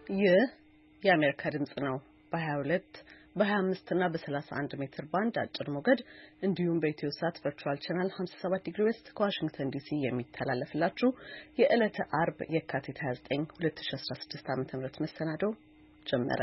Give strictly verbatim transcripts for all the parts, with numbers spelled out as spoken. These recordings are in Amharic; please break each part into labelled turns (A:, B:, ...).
A: ይህ የአሜሪካ ድምጽ ነው። በ22 በ25 እና በ31 ሜትር ባንድ አጭር ሞገድ እንዲሁም በኢትዮ ሳት ቨርቹዋል ቻናል ሃምሳ ሰባት ዲግሪ ዌስት ከዋሽንግተን ዲሲ የሚተላለፍላችሁ የዕለተ አርብ የካቲት ሃያ ዘጠኝ ሁለት ሺህ አስራ ስድስት ዓ.ም መሰናዶ ጀመረ።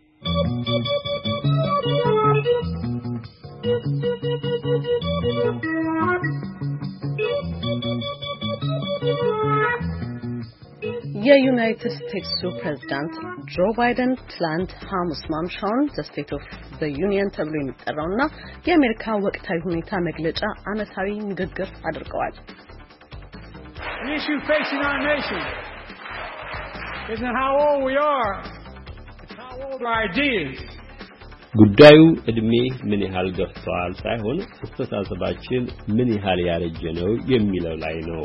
A: የዩናይትድ ስቴትስ ፕሬዝዳንት ጆ ባይደን ትላንት ሐሙስ ማምሻውን ዘ ስቴት ኦፍ ዘ ዩኒየን ተብሎ የሚጠራውና የአሜሪካ ወቅታዊ ሁኔታ መግለጫ ዓመታዊ ንግግር አድርገዋል።
B: The issue facing our nation isn't how old we are, it's how old our ideas.
C: ጉዳዩ እድሜ ምን ያህል ገፍቷል ሳይሆን አስተሳሰባችን ምን ያህል ያረጀ ነው የሚለው ላይ ነው።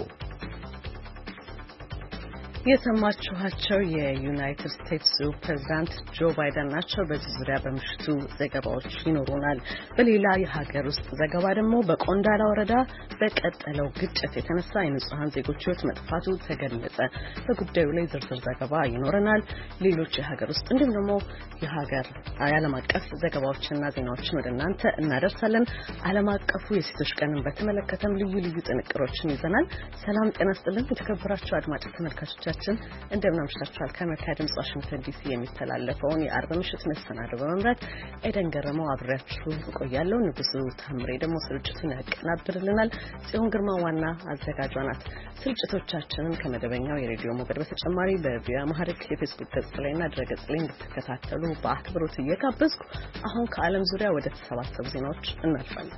A: የሰማችኋቸው የዩናይትድ ስቴትስ ፕሬዝዳንት ጆ ባይደን ናቸው። በዚህ ዙሪያ በምሽቱ ዘገባዎች ይኖሩናል። በሌላ የሀገር ውስጥ ዘገባ ደግሞ በቆንዳላ ወረዳ በቀጠለው ግጭት የተነሳ የንጹሃን ዜጎች ሕይወት መጥፋቱ ተገለጸ። በጉዳዩ ላይ ዝርዝር ዘገባ ይኖረናል። ሌሎች የሀገር ውስጥ እንዲሁም ደግሞ የሀገር የዓለም አቀፍ ዘገባዎችና ዜናዎችን ወደ እናንተ እናደርሳለን። ዓለም አቀፉ የሴቶች ቀንን በተመለከተም ልዩ ልዩ ጥንቅሮችን ይዘናል። ሰላም ጤና ይስጥልን የተከበራችሁ አድማጭ ተመልካቾች እንደምን አምሽታችኋል። ከአሜሪካ ድምጽ ዋሽንግተን ዲሲ የሚተላለፈውን የአርብ ምሽት መሰናዶ በመምራት ኤደን ገረመው አብሬያችሁ እቆያለሁ። ንጉሱ ታምሬ ደግሞ ስርጭቱን ያቀናብርልናል። ጽዮን ግርማ ዋና አዘጋጇ ናት። ስርጭቶቻችንን ከመደበኛው የሬዲዮ ሞገድ በተጨማሪ በቪኦኤ አማርኛ የፌስቡክ ገጽ ላይና ድረገጽ ላይ እንድትከታተሉ በአክብሮት እየጋበዝኩ አሁን ከዓለም ዙሪያ ወደ ተሰባሰቡ ዜናዎች እናልፋለን።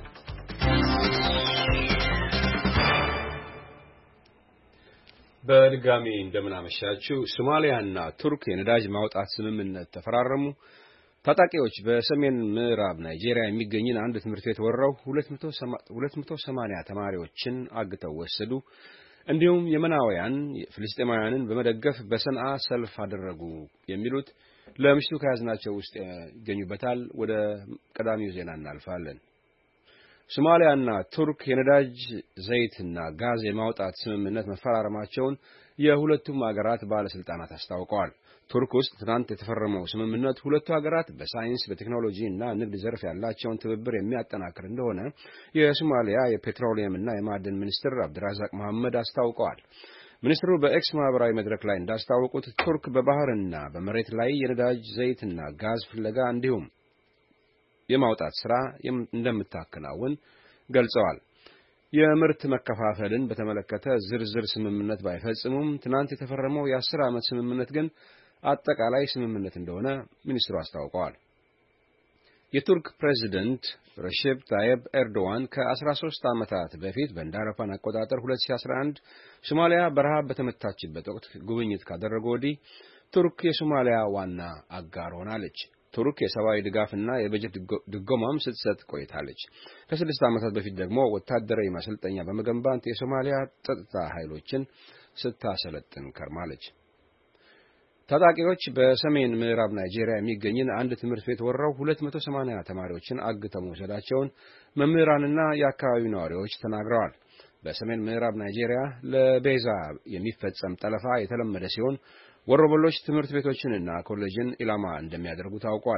D: በድጋሚ እንደምናመሻችሁ ሶማሊያና ቱርክ የነዳጅ ማውጣት ስምምነት ተፈራረሙ። ታጣቂዎች በሰሜን ምዕራብ ናይጄሪያ የሚገኝን አንድ ትምህርት ቤት ወረው ሁለት መቶ ሰማንያ ተማሪዎችን አግተው ወሰዱ። እንዲሁም የመናውያን ፍልስጤማውያንን በመደገፍ በሰንዓ ሰልፍ አደረጉ። የሚሉት ለምሽቱ ከያዝናቸው ውስጥ ይገኙበታል። ወደ ቀዳሚው ዜና እናልፋለን። ሶማሊያና ቱርክ የነዳጅ ዘይትና ጋዝ የማውጣት ስምምነት መፈራረማቸውን የሁለቱም ሀገራት ባለስልጣናት አስታውቀዋል። ቱርክ ውስጥ ትናንት የተፈረመው ስምምነት ሁለቱ ሀገራት በሳይንስ በቴክኖሎጂ እና ንግድ ዘርፍ ያላቸውን ትብብር የሚያጠናክር እንደሆነ የሶማሊያ የፔትሮሊየም እና የማዕድን ሚኒስትር አብድራዛቅ መሐመድ አስታውቀዋል። ሚኒስትሩ በኤክስ ማህበራዊ መድረክ ላይ እንዳስታወቁት ቱርክ በባህርና በመሬት ላይ የነዳጅ ዘይትና ጋዝ ፍለጋ እንዲሁም የማውጣት ስራ እንደምታከናውን ገልጸዋል። የምርት መከፋፈልን በተመለከተ ዝርዝር ስምምነት ባይፈጽሙም ትናንት የተፈረመው የአስር ዓመት ስምምነት ግን አጠቃላይ ስምምነት እንደሆነ ሚኒስትሩ አስታውቀዋል። የቱርክ ፕሬዝዳንት ረሺፕ ታይብ ኤርዶዋን ከ13 ዓመታት በፊት በእንዳረፋን አቆጣጠር ሁለት ሺህ አስራ አንድ ሶማሊያ በረሃብ በተመታችበት ወቅት ጉብኝት ካደረጉ ወዲህ ቱርክ የሶማሊያ ዋና አጋር ሆናለች። ቱርክ የሰብአዊ ድጋፍና የበጀት ድጎማም ስትሰጥ ቆይታለች። ከስድስት ዓመታት በፊት ደግሞ ወታደራዊ ማሰልጠኛ በመገንባት የሶማሊያ ጸጥታ ኃይሎችን ስታሰለጥን ከርማለች። ታጣቂዎች በሰሜን ምዕራብ ናይጄሪያ የሚገኝን አንድ ትምህርት ቤት ወረው ሁለት መቶ ሰማንያ ተማሪዎችን አግተው መውሰዳቸውን መምህራንና የአካባቢው ነዋሪዎች ተናግረዋል። በሰሜን ምዕራብ ናይጄሪያ ለቤዛ የሚፈጸም ጠለፋ የተለመደ ሲሆን ወሮበሎች ትምህርት ቤቶችንና ኮሌጅን ኢላማ እንደሚያደርጉ ታውቋል።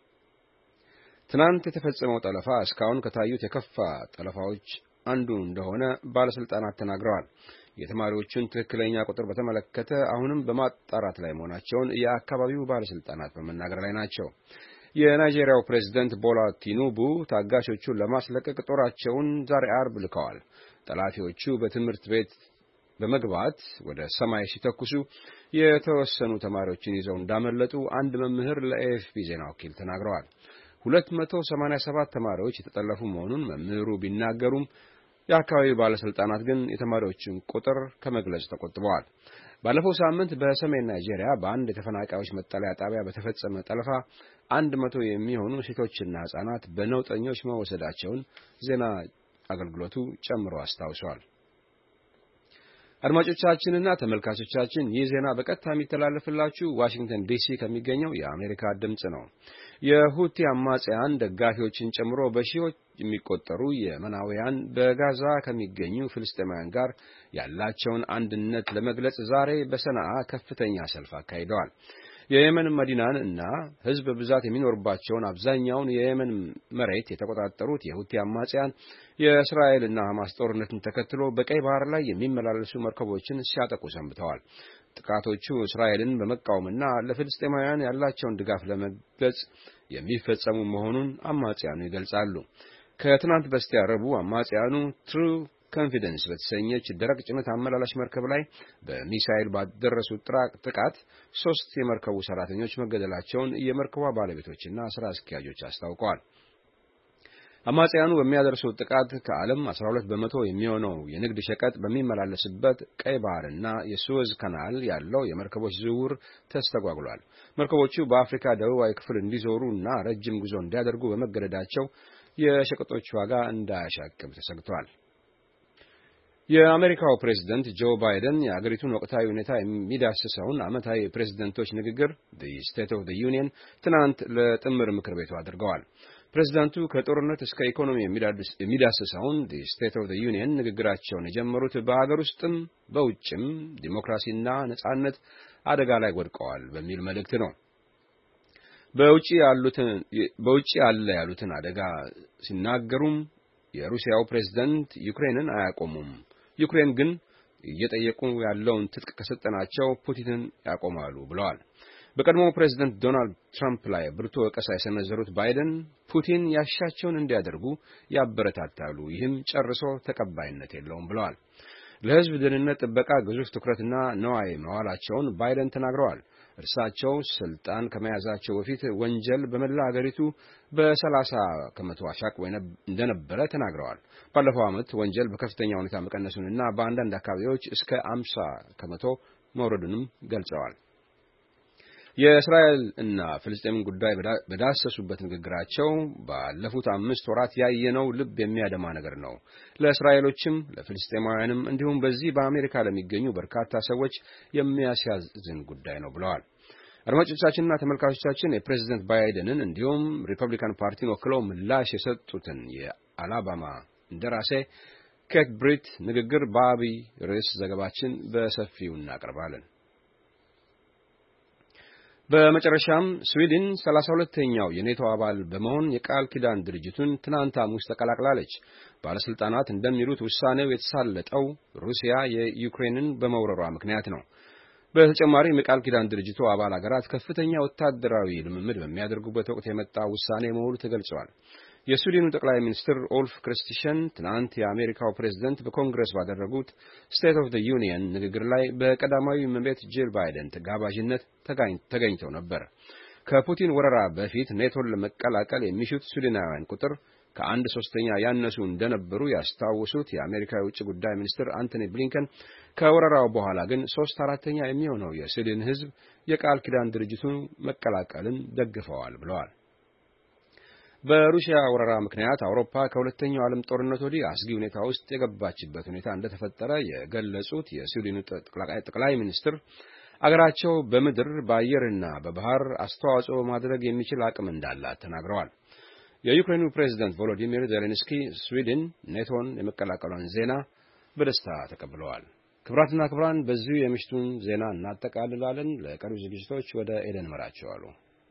D: ትናንት የተፈጸመው ጠለፋ እስካሁን ከታዩት የከፋ ጠለፋዎች አንዱ እንደሆነ ባለስልጣናት ተናግረዋል። የተማሪዎቹን ትክክለኛ ቁጥር በተመለከተ አሁንም በማጣራት ላይ መሆናቸውን የአካባቢው ባለስልጣናት በመናገር ላይ ናቸው። የናይጄሪያው ፕሬዝዳንት ቦላ ቲኑቡ ታጋሾቹን ለማስለቀቅ ጦራቸውን ዛሬ አርብ ልከዋል። ጠላፊዎቹ በትምህርት ቤት በመግባት ወደ ሰማይ ሲተኩሱ የተወሰኑ ተማሪዎችን ይዘው እንዳመለጡ አንድ መምህር ለኤኤፍፒ ዜና ወኪል ተናግረዋል። ሁለት መቶ ሰማንያ ሰባት ተማሪዎች የተጠለፉ መሆኑን መምህሩ ቢናገሩም የአካባቢው ባለስልጣናት ግን የተማሪዎችን ቁጥር ከመግለጽ ተቆጥበዋል። ባለፈው ሳምንት በሰሜን ናይጄሪያ በአንድ የተፈናቃዮች መጠለያ ጣቢያ በተፈጸመ ጠለፋ አንድ መቶ የሚሆኑ ሴቶችና ህጻናት በነውጠኞች መወሰዳቸውን ዜና አገልግሎቱ ጨምሮ አስታውሷል። አድማጮቻችንና ተመልካቾቻችን ይህ ዜና በቀጥታ የሚተላለፍላችሁ ዋሽንግተን ዲሲ ከሚገኘው የአሜሪካ ድምጽ ነው። የሁቲ አማጽያን ደጋፊዎችን ጨምሮ በሺዎች የሚቆጠሩ የመናውያን በጋዛ ከሚገኙ ፍልስጤማውያን ጋር ያላቸውን አንድነት ለመግለጽ ዛሬ በሰንዓ ከፍተኛ ሰልፍ አካሂደዋል። የየመን መዲናን እና ህዝብ ብዛት የሚኖርባቸውን አብዛኛውን የየመን መሬት የተቆጣጠሩት የሁቲ አማጽያን የእስራኤልና ሐማስ ጦርነትን ተከትሎ በቀይ ባህር ላይ የሚመላለሱ መርከቦችን ሲያጠቁ ሰንብተዋል። ጥቃቶቹ እስራኤልን በመቃወምና ለፍልስጤማውያን ያላቸውን ድጋፍ ለመግለጽ የሚፈጸሙ መሆኑን አማጽያኑ ይገልጻሉ። ከትናንት በስቲያ ረቡዕ አማጽያኑ ትሩ ኮንፊደንስ በተሰኘች ደረቅ ጭነት አመላላሽ መርከብ ላይ በሚሳኤል ባደረሱት ጥቃት ሶስት የመርከቡ ሰራተኞች መገደላቸውን የመርከቧ ባለቤቶችና ስራ አስኪያጆች አስታውቀዋል። አማጽያኑ በሚያደርሱት ጥቃት ከዓለም አስራ ሁለት በመቶ የሚሆነው የንግድ ሸቀጥ በሚመላለስበት ቀይ ባህርና የሱዌዝ ካናል ያለው የመርከቦች ዝውውር ተስተጓጉሏል። መርከቦቹ በአፍሪካ ደቡባዊ ክፍል እንዲዞሩና ረጅም ጉዞ እንዲያደርጉ በመገደዳቸው የሸቀጦች ዋጋ እንዳያሻቅብ ተሰግቷል። የአሜሪካው ፕሬዝዳንት ጆ ባይደን የአገሪቱን ወቅታዊ ሁኔታ የሚዳስሰውን ዓመታዊ የፕሬዝዳንቶች ንግግር the State of the Union ትናንት ለጥምር ምክር ቤቱ አድርገዋል። ፕሬዝዳንቱ ከጦርነት እስከ ኢኮኖሚ የሚዳስሰውን the State of the Union ንግግራቸውን የጀመሩት በአገር ውስጥም በውጭም ዲሞክራሲና ነጻነት አደጋ ላይ ወድቀዋል በሚል መልእክት ነው። በውጪ ያሉትን በውጪ ያለ ያሉትን አደጋ ሲናገሩም የሩሲያው ፕሬዝዳንት ዩክሬንን አያቆሙም፣ ዩክሬን ግን እየጠየቁ ያለውን ትጥቅ ከሰጠናቸው ፑቲንን ያቆማሉ ብለዋል። በቀድሞው ፕሬዝዳንት ዶናልድ ትራምፕ ላይ ብርቱ ወቀሳ የሰነዘሩት ባይደን ፑቲን ያሻቸውን እንዲያደርጉ ያበረታታሉ፣ ይህም ጨርሶ ተቀባይነት የለውም ብለዋል። ለሕዝብ ደህንነት ጥበቃ ግዙፍ ትኩረትና ነዋይ መዋላቸውን ባይደን ተናግረዋል። እርሳቸው ስልጣን ከመያዛቸው በፊት ወንጀል በመላ አገሪቱ በሰላሳ ከመቶ አሻቅቦ እንደነበረ ተናግረዋል። ባለፈው ዓመት ወንጀል በከፍተኛ ሁኔታ መቀነሱንና በአንዳንድ አካባቢዎች እስከ አምሳ ከመቶ መውረዱንም ገልጸዋል። የእስራኤል እና ፍልስጤምን ጉዳይ በዳሰሱበት ንግግራቸው ባለፉት አምስት ወራት ያየነው ልብ የሚያደማ ነገር ነው፣ ለእስራኤሎችም ለፍልስጤማውያንም እንዲሁም በዚህ በአሜሪካ ለሚገኙ በርካታ ሰዎች የሚያሳዝን ጉዳይ ነው ብለዋል። አድማጮቻችንና ተመልካቾቻችን የፕሬዝዳንት ባይደንን እንዲሁም ሪፐብሊካን ፓርቲን ወክለው ምላሽ የሰጡትን የአላባማ እንደራሴ ኬት ብሪት ንግግር በአብይ ርዕስ ዘገባችን በሰፊው እናቀርባለን። በመጨረሻም ስዊድን ሰላሳ ሁለተኛው የኔቶ አባል በመሆን የቃል ኪዳን ድርጅቱን ትናንት ሐሙስ ተቀላቅላለች። ባለስልጣናት እንደሚሉት ውሳኔው የተሳለጠው ሩሲያ የዩክሬንን በመውረሯ ምክንያት ነው። በተጨማሪም የቃል ኪዳን ድርጅቱ አባል አገራት ከፍተኛ ወታደራዊ ልምምድ በሚያደርጉበት ወቅት የመጣ ውሳኔ መሆኑ ተገልጿል። የስዊድኑ ጠቅላይ ሚኒስትር ኦልፍ ክሪስቲንሰን ትናንት የአሜሪካው ፕሬዝዳንት በኮንግረስ ባደረጉት ስቴት ኦፍ ዘ ዩኒየን ንግግር ላይ በቀዳማዊ እመቤት ጂል ባይደን ተጋባዥነት ተገኝተው ነበር። ከፑቲን ወረራ በፊት ኔቶን ለመቀላቀል የሚሹት ስዊድናውያን ቁጥር ከአንድ ሶስተኛ ያነሱ እንደነበሩ ያስታወሱት የአሜሪካ የውጭ ጉዳይ ሚኒስትር አንቶኒ ብሊንከን ከወረራው በኋላ ግን ሶስት አራተኛ የሚሆነው የስዊድን ሕዝብ የቃል ኪዳን ድርጅቱን መቀላቀልን ደግፈዋል ብለዋል። በሩሲያ ወረራ ምክንያት አውሮፓ ከሁለተኛው ዓለም ጦርነት ወዲህ አስጊ ሁኔታ ውስጥ የገባችበት ሁኔታ እንደተፈጠረ የገለጹት የስዊድኑ ጠቅላይ ሚኒስትር አገራቸው በምድር በአየርና በባህር አስተዋጽኦ ማድረግ የሚችል አቅም እንዳላት ተናግረዋል። የዩክሬኑ ፕሬዝዳንት ቮሎዲሚር ዜሌንስኪ ስዊድን ኔቶን የመቀላቀሏን ዜና በደስታ ተቀብለዋል። ክቡራትና ክቡራን በዚሁ የምሽቱን ዜና እናጠቃልላለን። ለቀሩ ዝግጅቶች ወደ ኤደን መራቸዋለሁ።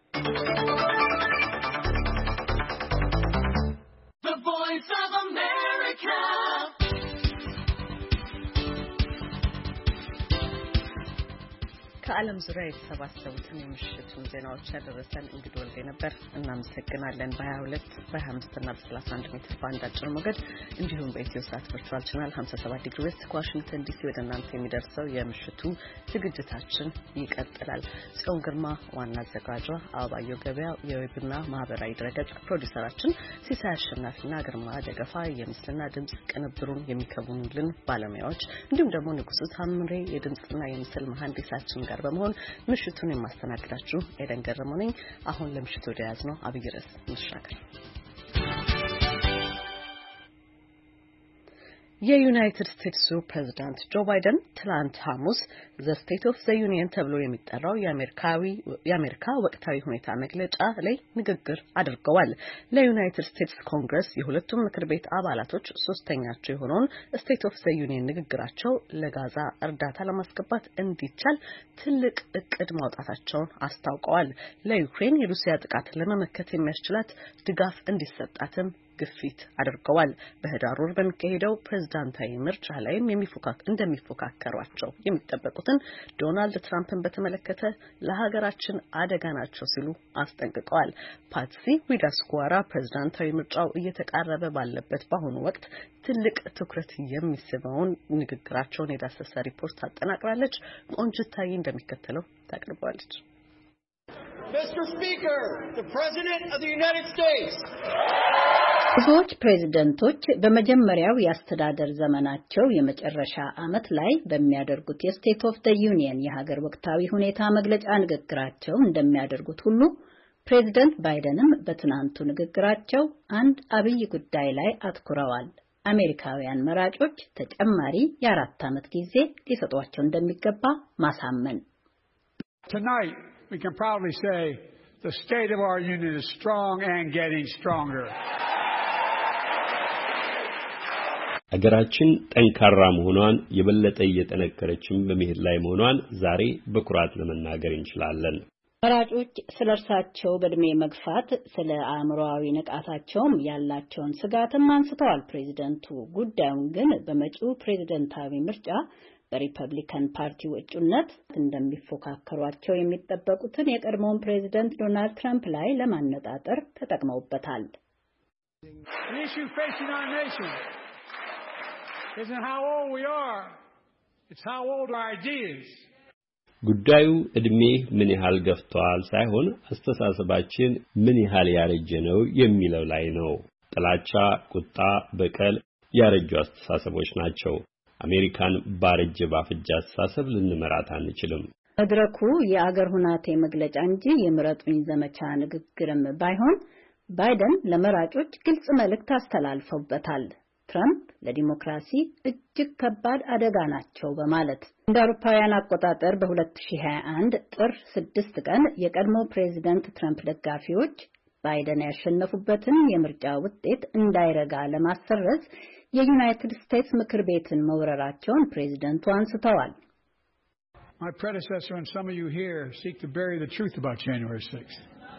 A: ከዓለም ዙሪያ የተሰባሰቡትን የምሽቱን ዜናዎች ያደረሰን እንግዲህ ወልዴ ነበር። እናመሰግናለን። በሀያ ሁለት በሀያ አምስት እና በሰላሳ አንድ ሜትር ባንድ አጭር ሞገድ እንዲሁም በኢትዮ ሳት ቨርቹዋል ቻናል ሀምሳ ሰባት ዲግሪ ዌስት ከዋሽንግተን ዲሲ ወደ እናንተ የሚደርሰው የምሽቱ ዝግጅታችን ይቀጥላል። ጽዮን ግርማ ዋና አዘጋጇ፣ አበባየሁ ገበያ የዌብና ማህበራዊ ድረገጽ ፕሮዲውሰራችን፣ ሲሳይ አሸናፊና ግርማ ደገፋ የምስልና ድምጽ ቅንብሩን የሚከውኑልን ባለሙያዎች፣ እንዲሁም ደግሞ ንጉሱ ታምሬ የድምጽና የምስል መሐንዲሳችን ጋር በመሆን ምሽቱን የማስተናግዳችሁ ኤደን ገረመው ነኝ። አሁን ለምሽቱ ወደ ያዝነው አብይ ርዕስ እንሻገር። የዩናይትድ ስቴትሱ ፕሬዝዳንት ጆ ባይደን ትላንት ሐሙስ ዘ ስቴት ኦፍ ዘ ዩኒየን ተብሎ የሚጠራው የአሜሪካዊ የአሜሪካ ወቅታዊ ሁኔታ መግለጫ ላይ ንግግር አድርገዋል። ለዩናይትድ ስቴትስ ኮንግረስ የሁለቱም ምክር ቤት አባላቶች ሶስተኛቸው የሆነውን ስቴት ኦፍ ዘ ዩኒየን ንግግራቸው ለጋዛ እርዳታ ለማስገባት እንዲቻል ትልቅ እቅድ ማውጣታቸውን አስታውቀዋል። ለዩክሬን የሩሲያ ጥቃት ለመመከት የሚያስችላት ድጋፍ እንዲሰጣትም ግፊት አድርገዋል። በህዳር ወር በሚካሄደው ፕሬዝዳንታዊ ምርጫ ላይም የሚፎካከሩ እንደሚፎካከሯቸው የሚጠበቁትን ዶናልድ ትራምፕን በተመለከተ ለሀገራችን አደጋ ናቸው ሲሉ አስጠንቅቀዋል። ፓትሲ ዊዳስኩዋራ ፕሬዝዳንታዊ ምርጫው እየተቃረበ ባለበት በአሁኑ ወቅት ትልቅ ትኩረት የሚስበውን ንግግራቸውን የዳሰሰ ሪፖርት አጠናቅራለች። ቆንጅታዬ እንደሚከተለው ታቀርባለች።
E: Mister Speaker, the President of the United States.
F: ብዙዎች ፕሬዝደንቶች በመጀመሪያው የአስተዳደር ዘመናቸው የመጨረሻ ዓመት ላይ በሚያደርጉት የስቴት ኦፍ ዘ ዩኒየን የሀገር ወቅታዊ ሁኔታ መግለጫ ንግግራቸው እንደሚያደርጉት ሁሉ ፕሬዝደንት ባይደንም በትናንቱ ንግግራቸው አንድ አብይ ጉዳይ ላይ አትኩረዋል። አሜሪካውያን መራጮች ተጨማሪ የአራት ዓመት ጊዜ ሊሰጧቸው እንደሚገባ ማሳመን።
B: Tonight we can proudly say the state of our union is strong and getting stronger.
C: አገራችን ጠንካራ መሆኗን የበለጠ እየጠነከረችም በመሄድ ላይ መሆኗን ዛሬ በኩራት ለመናገር እንችላለን።
F: መራጮች ስለ እርሳቸው በእድሜ መግፋት ስለ አእምሮአዊ ንቃታቸውም ያላቸውን ስጋትም አንስተዋል ፕሬዝደንቱ። ጉዳዩን ግን በመጪው ፕሬዝደንታዊ ምርጫ በሪፐብሊካን ፓርቲ እጩነት እንደሚፎካከሯቸው የሚጠበቁትን የቀድሞውን ፕሬዝደንት ዶናልድ ትራምፕ ላይ ለማነጣጠር ተጠቅመውበታል።
B: The issue facing our nation isn't how old we are, it's how old our ideas.
C: ጉዳዩ እድሜ ምን ያህል ገፍቷል ሳይሆን አስተሳሰባችን ምን ያህል ያረጀ ነው የሚለው ላይ ነው። ጥላቻ፣ ቁጣ፣ በቀል ያረጁ አስተሳሰቦች ናቸው። አሜሪካን ባረጀ ባፈጀ አስተሳሰብ ልንመራት አንችልም።
F: መድረኩ የአገር ሁናቴ መግለጫ እንጂ የምረጡኝ ዘመቻ ንግግርም ባይሆን ባይደን ለመራጮች ግልጽ መልእክት አስተላልፈውበታል። ትራምፕ ለዲሞክራሲ እጅግ ከባድ አደጋ ናቸው በማለት እንደ አውሮፓውያን አቆጣጠር በ2021 ጥር ስድስት ቀን የቀድሞ ፕሬዝዳንት ትራምፕ ደጋፊዎች ባይደን ያሸነፉበትን የምርጫ ውጤት እንዳይረጋ ለማሰረዝ የዩናይትድ ስቴትስ ምክር ቤትን መውረራቸውን ፕሬዝዳንቱ አንስተዋል።
B: My predecessor and some of you here seek to bury the truth about January sixth.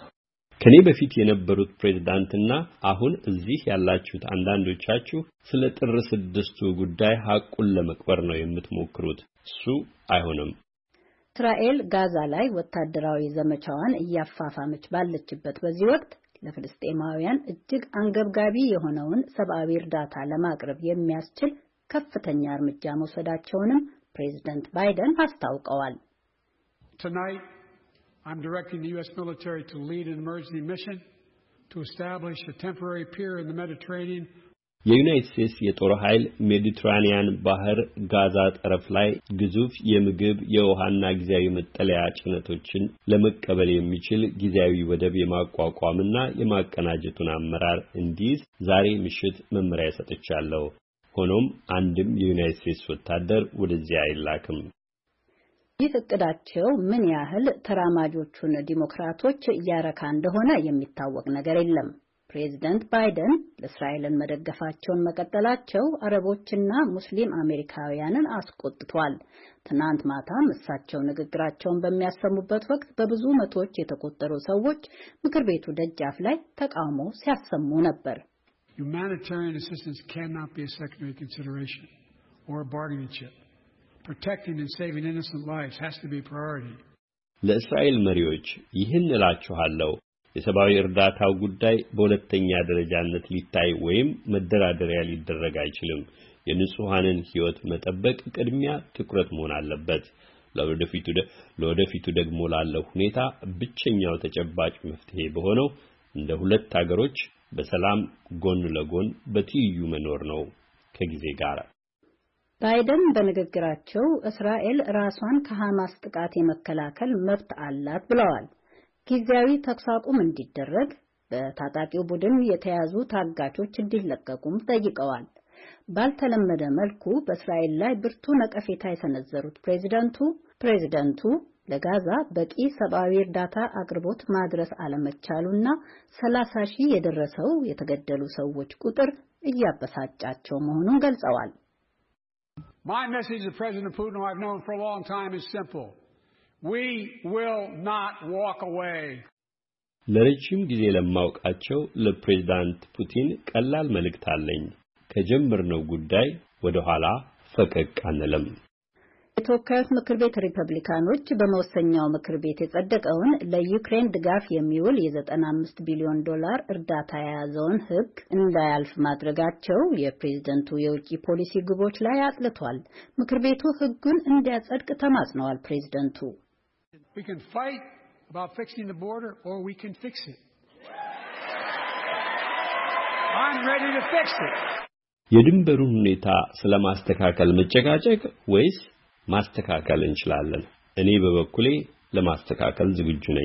C: ከኔ በፊት የነበሩት ፕሬዝዳንትና አሁን እዚህ ያላችሁት አንዳንዶቻችሁ ስለ ጥር ስድስቱ ጉዳይ ሐቁን ለመቅበር ነው የምትሞክሩት። እሱ አይሆንም።
F: እስራኤል ጋዛ ላይ ወታደራዊ ዘመቻዋን እያፋፋመች ባለችበት በዚህ ወቅት ለፍልስጤማውያን እጅግ አንገብጋቢ የሆነውን ሰብአዊ እርዳታ ለማቅረብ የሚያስችል ከፍተኛ እርምጃ መውሰዳቸውንም ፕሬዝዳንት ባይደን አስታውቀዋል።
B: Tonight I'm directing the U S military to lead an emergency mission to establish a temporary pier in the Mediterranean.
C: የዩናይትድ ስቴትስ የጦር ኃይል ሜዲትራኒያን ባህር ጋዛ ጠረፍ ላይ ግዙፍ የምግብ የውሃና ጊዜያዊ መጠለያ ጭነቶችን ለመቀበል የሚችል ጊዜያዊ ወደብ የማቋቋምና የማቀናጀቱን አመራር እንዲይዝ ዛሬ ምሽት መመሪያ ሰጥቻለሁ። ሆኖም አንድም የዩናይትድ ስቴትስ ወታደር ወደዚያ አይላክም።
F: ይህ እቅዳቸው ምን ያህል ተራማጆቹን ዲሞክራቶች ያረካ እንደሆነ የሚታወቅ ነገር የለም። ፕሬዝዳንት ባይደን ለእስራኤልን መደገፋቸውን መቀጠላቸው አረቦችና ሙስሊም አሜሪካውያንን አስቆጥቷል። ትናንት ማታም እሳቸው ንግግራቸውን በሚያሰሙበት ወቅት በብዙ መቶዎች የተቆጠሩ ሰዎች ምክር ቤቱ ደጃፍ ላይ ተቃውሞ ሲያሰሙ ነበር።
B: Humanitarian assistance cannot be a secondary consideration or a bargaining chip. Protecting and saving innocent lives has to be a priority.
C: ለእስራኤል መሪዎች ይህን እላችኋለሁ። የሰብአዊ እርዳታው ጉዳይ በሁለተኛ ደረጃነት ሊታይ ወይም መደራደሪያ ሊደረግ አይችልም። የንጹሃንን ሕይወት መጠበቅ ቅድሚያ ትኩረት መሆን አለበት። ለወደፊቱ ለወደፊቱ ደግሞ ላለው ሁኔታ ብቸኛው ተጨባጭ መፍትሄ በሆነው እንደ ሁለት ሀገሮች በሰላም ጎን ለጎን በትይዩ መኖር ነው ከጊዜ ጋር።
F: ባይደን በንግግራቸው እስራኤል ራሷን ከሐማስ ጥቃት የመከላከል መብት አላት ብለዋል። ጊዜያዊ ተኩስ አቁም እንዲደረግ፣ በታጣቂው ቡድን የተያዙ ታጋቾች እንዲለቀቁም ጠይቀዋል። ባልተለመደ መልኩ በእስራኤል ላይ ብርቱ ነቀፌታ የሰነዘሩት ፕሬዚደንቱ ፕሬዚደንቱ ለጋዛ በቂ ሰብአዊ እርዳታ አቅርቦት ማድረስ አለመቻሉና ሰላሳ ሺህ የደረሰው የተገደሉ ሰዎች ቁጥር እያበሳጫቸው መሆኑን ገልጸዋል።
B: My message to President Putin, who I've known for a long time, is simple. We will not walk away.
C: ለረጅም ጊዜ ለማውቃቸው ለፕሬዝዳንት ፑቲን ቀላል መልእክት አለኝ። ከጀመርነው ጉዳይ ወደ ኋላ ፈቀቅ አንልም።
F: የተወካዮች ምክር ቤት ሪፐብሊካኖች በመወሰኛው ምክር ቤት የጸደቀውን ለዩክሬን ድጋፍ የሚውል የዘጠና አምስት ቢሊዮን ዶላር እርዳታ የያዘውን ሕግ እንዳያልፍ ማድረጋቸው የፕሬዝደንቱ የውጭ ፖሊሲ ግቦች ላይ አጥልቷል። ምክር ቤቱ ሕጉን እንዲያጸድቅ ተማጽነዋል። ፕሬዝደንቱ
B: We can fight about fixing the border or we can fix it. I'm ready to fix it.
C: የድንበሩን ሁኔታ ስለማስተካከል መጨቃጨቅ ወይስ ማስተካከል እንችላለን? እኔ በበኩሌ ለማስተካከል ዝግጁ ነኝ።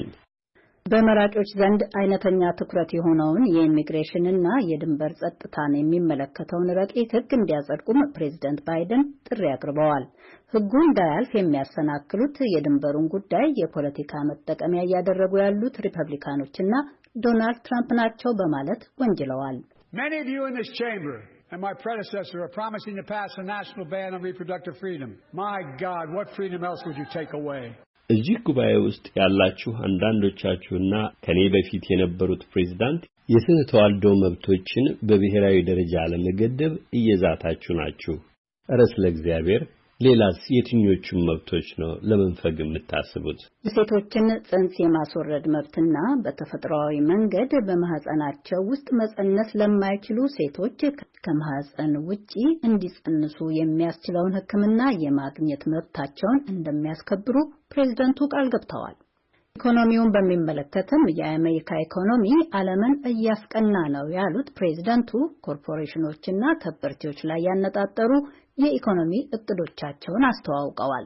F: በመራጮች ዘንድ አይነተኛ ትኩረት የሆነውን የኢሚግሬሽንና የድንበር ጸጥታን የሚመለከተውን ረቂቅ ሕግ እንዲያጸድቁም ፕሬዝዳንት ባይደን ጥሪ አቅርበዋል። ሕጉ እንዳያልፍ የሚያሰናክሉት የድንበሩን ጉዳይ የፖለቲካ መጠቀሚያ እያደረጉ ያሉት ሪፐብሊካኖችና ዶናልድ ትራምፕ ናቸው በማለት ወንጅለዋል።
B: Many of you in this chamber and my predecessor are promising to pass a national ban on reproductive freedom. My God, what freedom else would you take away?
C: እዚህ ጉባኤ ውስጥ ያላችሁ አንዳንዶቻችሁና ከኔ በፊት የነበሩት ፕሬዝዳንት የስነ ተዋልዶ መብቶችን በብሔራዊ ደረጃ ለመገደብ እየዛታችሁ ናችሁ። ኧረ ስለ እግዚአብሔር ሌላስ የትኞቹም መብቶች ነው ለመንፈግ የምታስቡት?
F: ሴቶችን ጽንስ የማስወረድ መብትና በተፈጥሯዊ መንገድ በማህፀናቸው ውስጥ መጸነስ ለማይችሉ ሴቶች ከማህፀን ውጪ እንዲጸንሱ የሚያስችለውን ሕክምና የማግኘት መብታቸውን እንደሚያስከብሩ ፕሬዝደንቱ ቃል ገብተዋል። ኢኮኖሚውን በሚመለከትም የአሜሪካ ኢኮኖሚ ዓለምን እያስቀና ነው ያሉት ፕሬዝደንቱ ኮርፖሬሽኖችና ከበርቴዎች ላይ ያነጣጠሩ የኢኮኖሚ እቅዶቻቸውን አስተዋውቀዋል።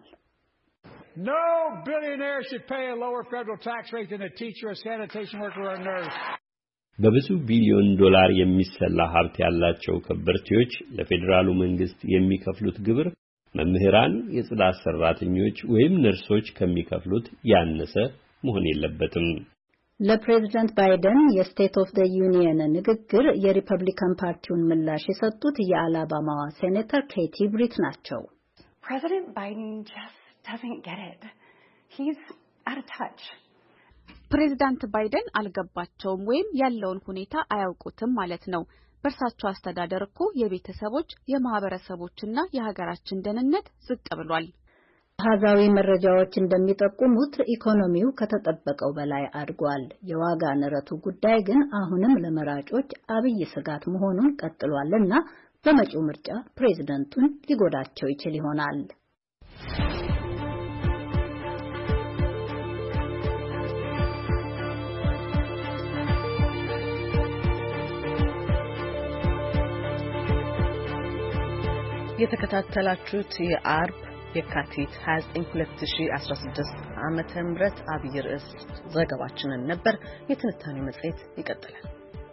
B: No billionaire should pay a lower federal tax rate than a teacher, a sanitation worker, or a nurse.
C: በብዙ ቢሊዮን ዶላር የሚሰላ ሀብት ያላቸው ከበርቴዎች ለፌዴራሉ መንግስት የሚከፍሉት ግብር መምህራን፣ የጽዳት ሰራተኞች ወይም ነርሶች ከሚከፍሉት ያነሰ መሆን የለበትም።
F: ለፕሬዝዳንት ባይደን የስቴት ኦፍ ዘ ዩኒየን ንግግር የሪፐብሊካን ፓርቲውን ምላሽ የሰጡት የአላባማዋ ሴኔተር ኬቲ ብሪት ናቸው።
G: President Biden just doesn't get it. He's out of touch.
H: ፕሬዝዳንት ባይደን አልገባቸውም ወይም ያለውን ሁኔታ አያውቁትም ማለት ነው። በእርሳቸው አስተዳደር እኮ የቤተሰቦች የማህበረሰቦችና የሀገራችን ደህንነት ዝቅ ብሏል።
F: አሃዛዊ መረጃዎች እንደሚጠቁሙት ኢኮኖሚው ከተጠበቀው በላይ አድጓል። የዋጋ ንረቱ ጉዳይ ግን አሁንም ለመራጮች አብይ ስጋት መሆኑን ቀጥሏልና በመጪው ምርጫ ፕሬዝደንቱን ሊጎዳቸው ይችል ይሆናል።
A: የተከታተላችሁት የአርብ የካቲት ሃያ ዘጠኝ ሁለት ሺህ አስራ ስድስት ዓመተ ምህረት አብይ ርዕስ ዘገባችንን ነበር። የትንታኔ መጽሔት ይቀጥላል።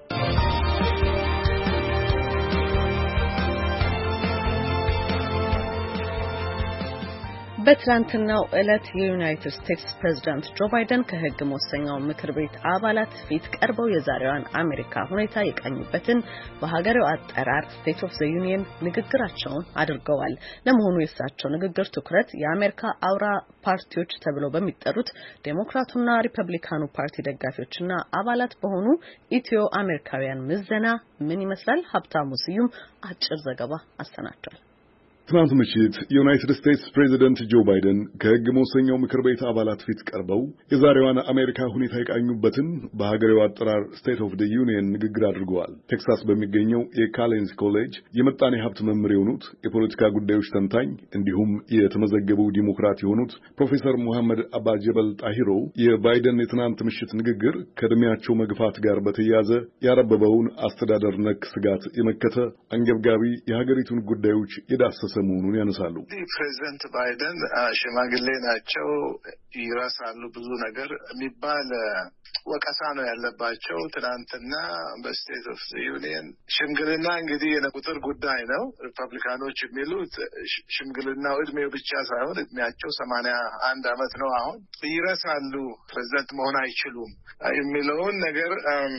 A: በትናንትናው ዕለት የዩናይትድ ስቴትስ ፕሬዝዳንት ጆ ባይደን ከሕግ መወሰኛው ምክር ቤት አባላት ፊት ቀርበው የዛሬዋን አሜሪካ ሁኔታ የቃኙበትን በሀገሬው አጠራር ስቴት ኦፍ ዘ ዩኒየን ንግግራቸውን አድርገዋል። ለመሆኑ የእሳቸው ንግግር ትኩረት የአሜሪካ አውራ ፓርቲዎች ተብለው በሚጠሩት ዴሞክራቱና ሪፐብሊካኑ ፓርቲ ደጋፊዎችና አባላት በሆኑ ኢትዮ አሜሪካውያን ምዘና ምን ይመስላል? ሀብታሙ ስዩም አጭር ዘገባ አሰናድቷል።
I: ትናንት ምሽት የዩናይትድ ስቴትስ ፕሬዚደንት ጆ ባይደን ከሕግ መወሰኛው ምክር ቤት አባላት ፊት ቀርበው የዛሬዋን አሜሪካ ሁኔታ የቃኙበትን በሀገሬው አጠራር ስቴት ኦፍ ዘ ዩኒየን ንግግር አድርገዋል። ቴክሳስ በሚገኘው የካሌንስ ኮሌጅ የምጣኔ ሀብት መምህር የሆኑት የፖለቲካ ጉዳዮች ተንታኝ እንዲሁም የተመዘገቡ ዲሞክራት የሆኑት ፕሮፌሰር ሙሐመድ አባጀበል ጣሂሮ የባይደን የትናንት ምሽት ንግግር ከዕድሜያቸው መግፋት ጋር በተያያዘ ያረበበውን አስተዳደር ነክ ስጋት የመከተ አንገብጋቢ የሀገሪቱን ጉዳዮች የዳሰሰ መሆኑን ያነሳሉ።
J: ፕሬዚደንት ባይደን ሽማግሌ ናቸው፣ ይረሳሉ ብዙ ነገር የሚባል ወቀሳ ነው ያለባቸው። ትናንትና በስቴት ኦፍ ዘ ዩኒየን ሽምግልና እንግዲህ የቁጥር ጉዳይ ነው። ሪፐብሊካኖች የሚሉት ሽምግልናው እድሜው ብቻ ሳይሆን እድሜያቸው ሰማንያ አንድ አመት ነው። አሁን ይረሳሉ፣ ፕሬዚደንት መሆን አይችሉም የሚለውን ነገር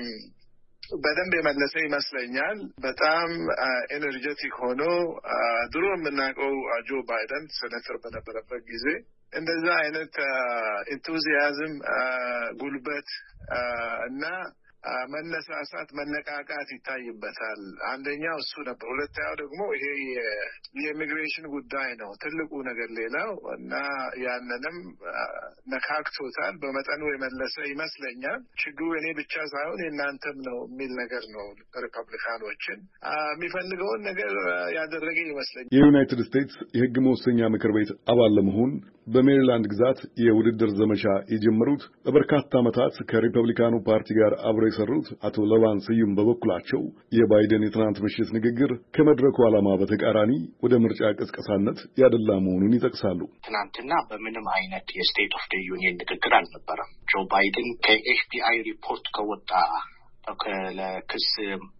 J: በደንብ የመለሰ ይመስለኛል። በጣም ኤነርጀቲክ ሆኖ ድሮ የምናውቀው ጆ ባይደን ሴኔተር በነበረበት ጊዜ እንደዛ አይነት ኢንቱዚያዝም ጉልበት እና መነሳሳት መነቃቃት ይታይበታል። አንደኛው እሱ ነበር። ሁለተኛው ደግሞ ይሄ የኢሚግሬሽን ጉዳይ ነው ትልቁ ነገር ሌላው እና ያንንም ነካክቶታል። በመጠኑ የመለሰ ይመስለኛል። ችግሩ እኔ ብቻ ሳይሆን የእናንተም ነው የሚል ነገር ነው። ሪፐብሊካኖችን የሚፈልገውን ነገር ያደረገ ይመስለኛል።
I: የዩናይትድ ስቴትስ የሕግ መወሰኛ ምክር ቤት አባል ለመሆን በሜሪላንድ ግዛት የውድድር ዘመቻ የጀመሩት በበርካታ ዓመታት ከሪፐብሊካኑ ፓርቲ ጋር አብረው የሰሩት አቶ ለባን ስዩም በበኩላቸው የባይደን የትናንት ምሽት ንግግር ከመድረኩ ዓላማ በተቃራኒ ወደ ምርጫ ቅስቀሳነት ያደላ መሆኑን ይጠቅሳሉ።
K: ትናንትና በምንም አይነት የስቴት ኦፍ ዘ ዩኒየን ንግግር አልነበረም። ጆ ባይደን ከኤፍቢአይ ሪፖርት ከወጣ ለክስ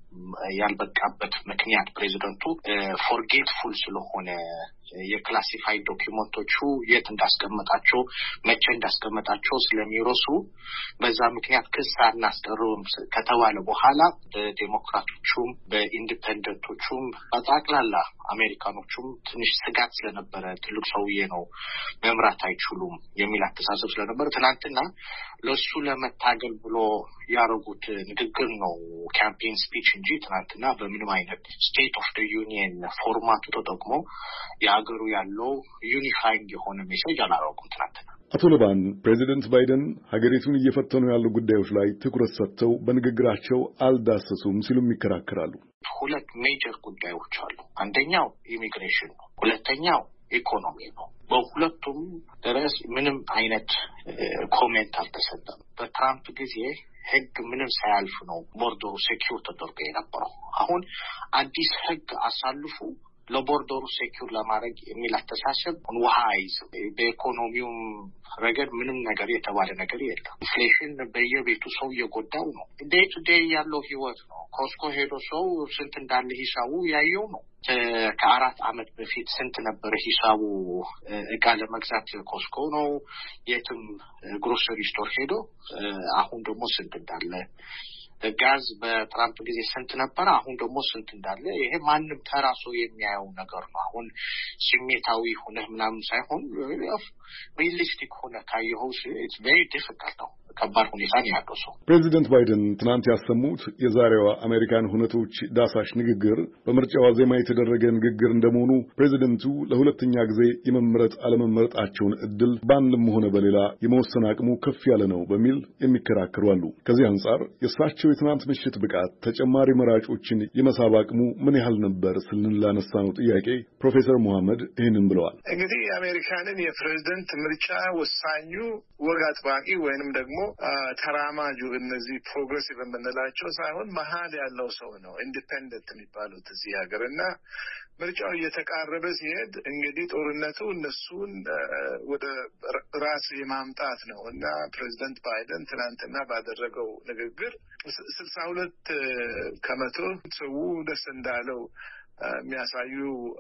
K: ያልበቃበት ምክንያት ፕሬዚደንቱ ፎርጌትፉል ስለሆነ የክላሲፋይድ ዶክመንቶቹ የት እንዳስቀመጣቸው መቼ እንዳስቀመጣቸው ስለሚረሱ በዛ ምክንያት ክስ አናስቀርብም ከተባለ በኋላ በዴሞክራቶቹም በኢንዲፔንደንቶቹም በጠቅላላ አሜሪካኖቹም ትንሽ ስጋት ስለነበረ ትልቅ ሰውዬ ነው መምራት አይችሉም የሚል አስተሳሰብ ስለነበረ ትናንትና ለሱ ለመታገል ብሎ ያረጉት ንግግር ነው ካምፔን ስፒች እንጂ ትናንትና በምንም አይነት ስቴት ኦፍ ዘ ዩኒየን ፎርማቱ ተጠቅሞ ያገሩ ያለው ዩኒፋይንግ የሆነ ሜሴጅ አላረጉም ትናንትና።
I: አቶ ለባን ፕሬዚደንት ባይደን ሀገሪቱን እየፈተኑ ያሉ ጉዳዮች ላይ ትኩረት ሰጥተው በንግግራቸው አልዳሰሱም ሲሉም ይከራከራሉ።
K: ሁለት ሜጀር ጉዳዮች አሉ። አንደኛው ኢሚግሬሽን ነው፣ ሁለተኛው ኢኮኖሚ ነው። በሁለቱም ድረስ ምንም አይነት ኮሜንት አልተሰጠም። በትራምፕ ጊዜ ህግ ምንም ሳያልፍ ነው ቦርደሩ ሴኪዩር ተደርጎ የነበረው። አሁን አዲስ ህግ አሳልፉ ለቦርደሩ ሴኪዩር ለማድረግ የሚል አስተሳሰብ ውሃ አይዝም። በኢኮኖሚውም ረገድ ምንም ነገር የተባለ ነገር የለም። ኢንፍሌሽን በየቤቱ ሰው እየጎዳው ነው። ዴይ ቱ ዴይ ያለው ህይወት ነው። ኮስኮ ሄዶ ሰው ስንት እንዳለ ሂሳቡ ያየው ነው። ከአራት አመት በፊት ስንት ነበር ሂሳቡ እቃ ለመግዛት ኮስኮ ነው የትም ግሮሰሪ ስቶር ሄዶ አሁን ደግሞ ስንት እንዳለ ጋዝ በትራምፕ ጊዜ ስንት ነበር አሁን ደግሞ ስንት እንዳለ ይሄ ማንም ተራሶ የሚያየው ነገር ነው። አሁን ስሜታዊ ሆነ ምናምን ሳይሆን ሪሊስቲክ ሆነ ካየው ኢትስ ቬሪ ዲፊካልት ነው። ከባድ ሁኔታ ነው ያለው ሰው።
I: ፕሬዚደንት ባይደን ትናንት ያሰሙት የዛሬዋ አሜሪካን ሁነቶች ዳሳሽ ንግግር በምርጫው ዜማ የተደረገ ንግግር እንደመሆኑ ፕሬዚደንቱ ለሁለተኛ ጊዜ የመመረጥ አለመመረጣቸውን እድል በአንድም ሆነ በሌላ የመወሰን አቅሙ ከፍ ያለ ነው በሚል የሚከራከሩ አሉ። ከዚህ አንጻር የእሳቸው የትናንት ምሽት ብቃት ተጨማሪ መራጮችን የመሳብ አቅሙ ምን ያህል ነበር ስልን ላነሳነው ጥያቄ ፕሮፌሰር መሐመድ ይህንን ብለዋል።
J: እንግዲህ የአሜሪካንን የፕሬዚደንት ምርጫ ወሳኙ ወግ አጥባቂ ወይንም ደግሞ ተራማጁ እነዚህ ፕሮግሬሲቭ የምንላቸው ሳይሆን መሀል ያለው ሰው ነው ኢንዲፔንደንት የሚባሉት እዚህ ሀገር እና ምርጫው እየተቃረበ ሲሄድ እንግዲህ ጦርነቱ እነሱን ወደ ራስ የማምጣት ነው እና ፕሬዚደንት ባይደን ትናንትና ባደረገው ንግግር ስልሳ ሁለት ከመቶ ሰው ደስ እንዳለው የሚያሳዩ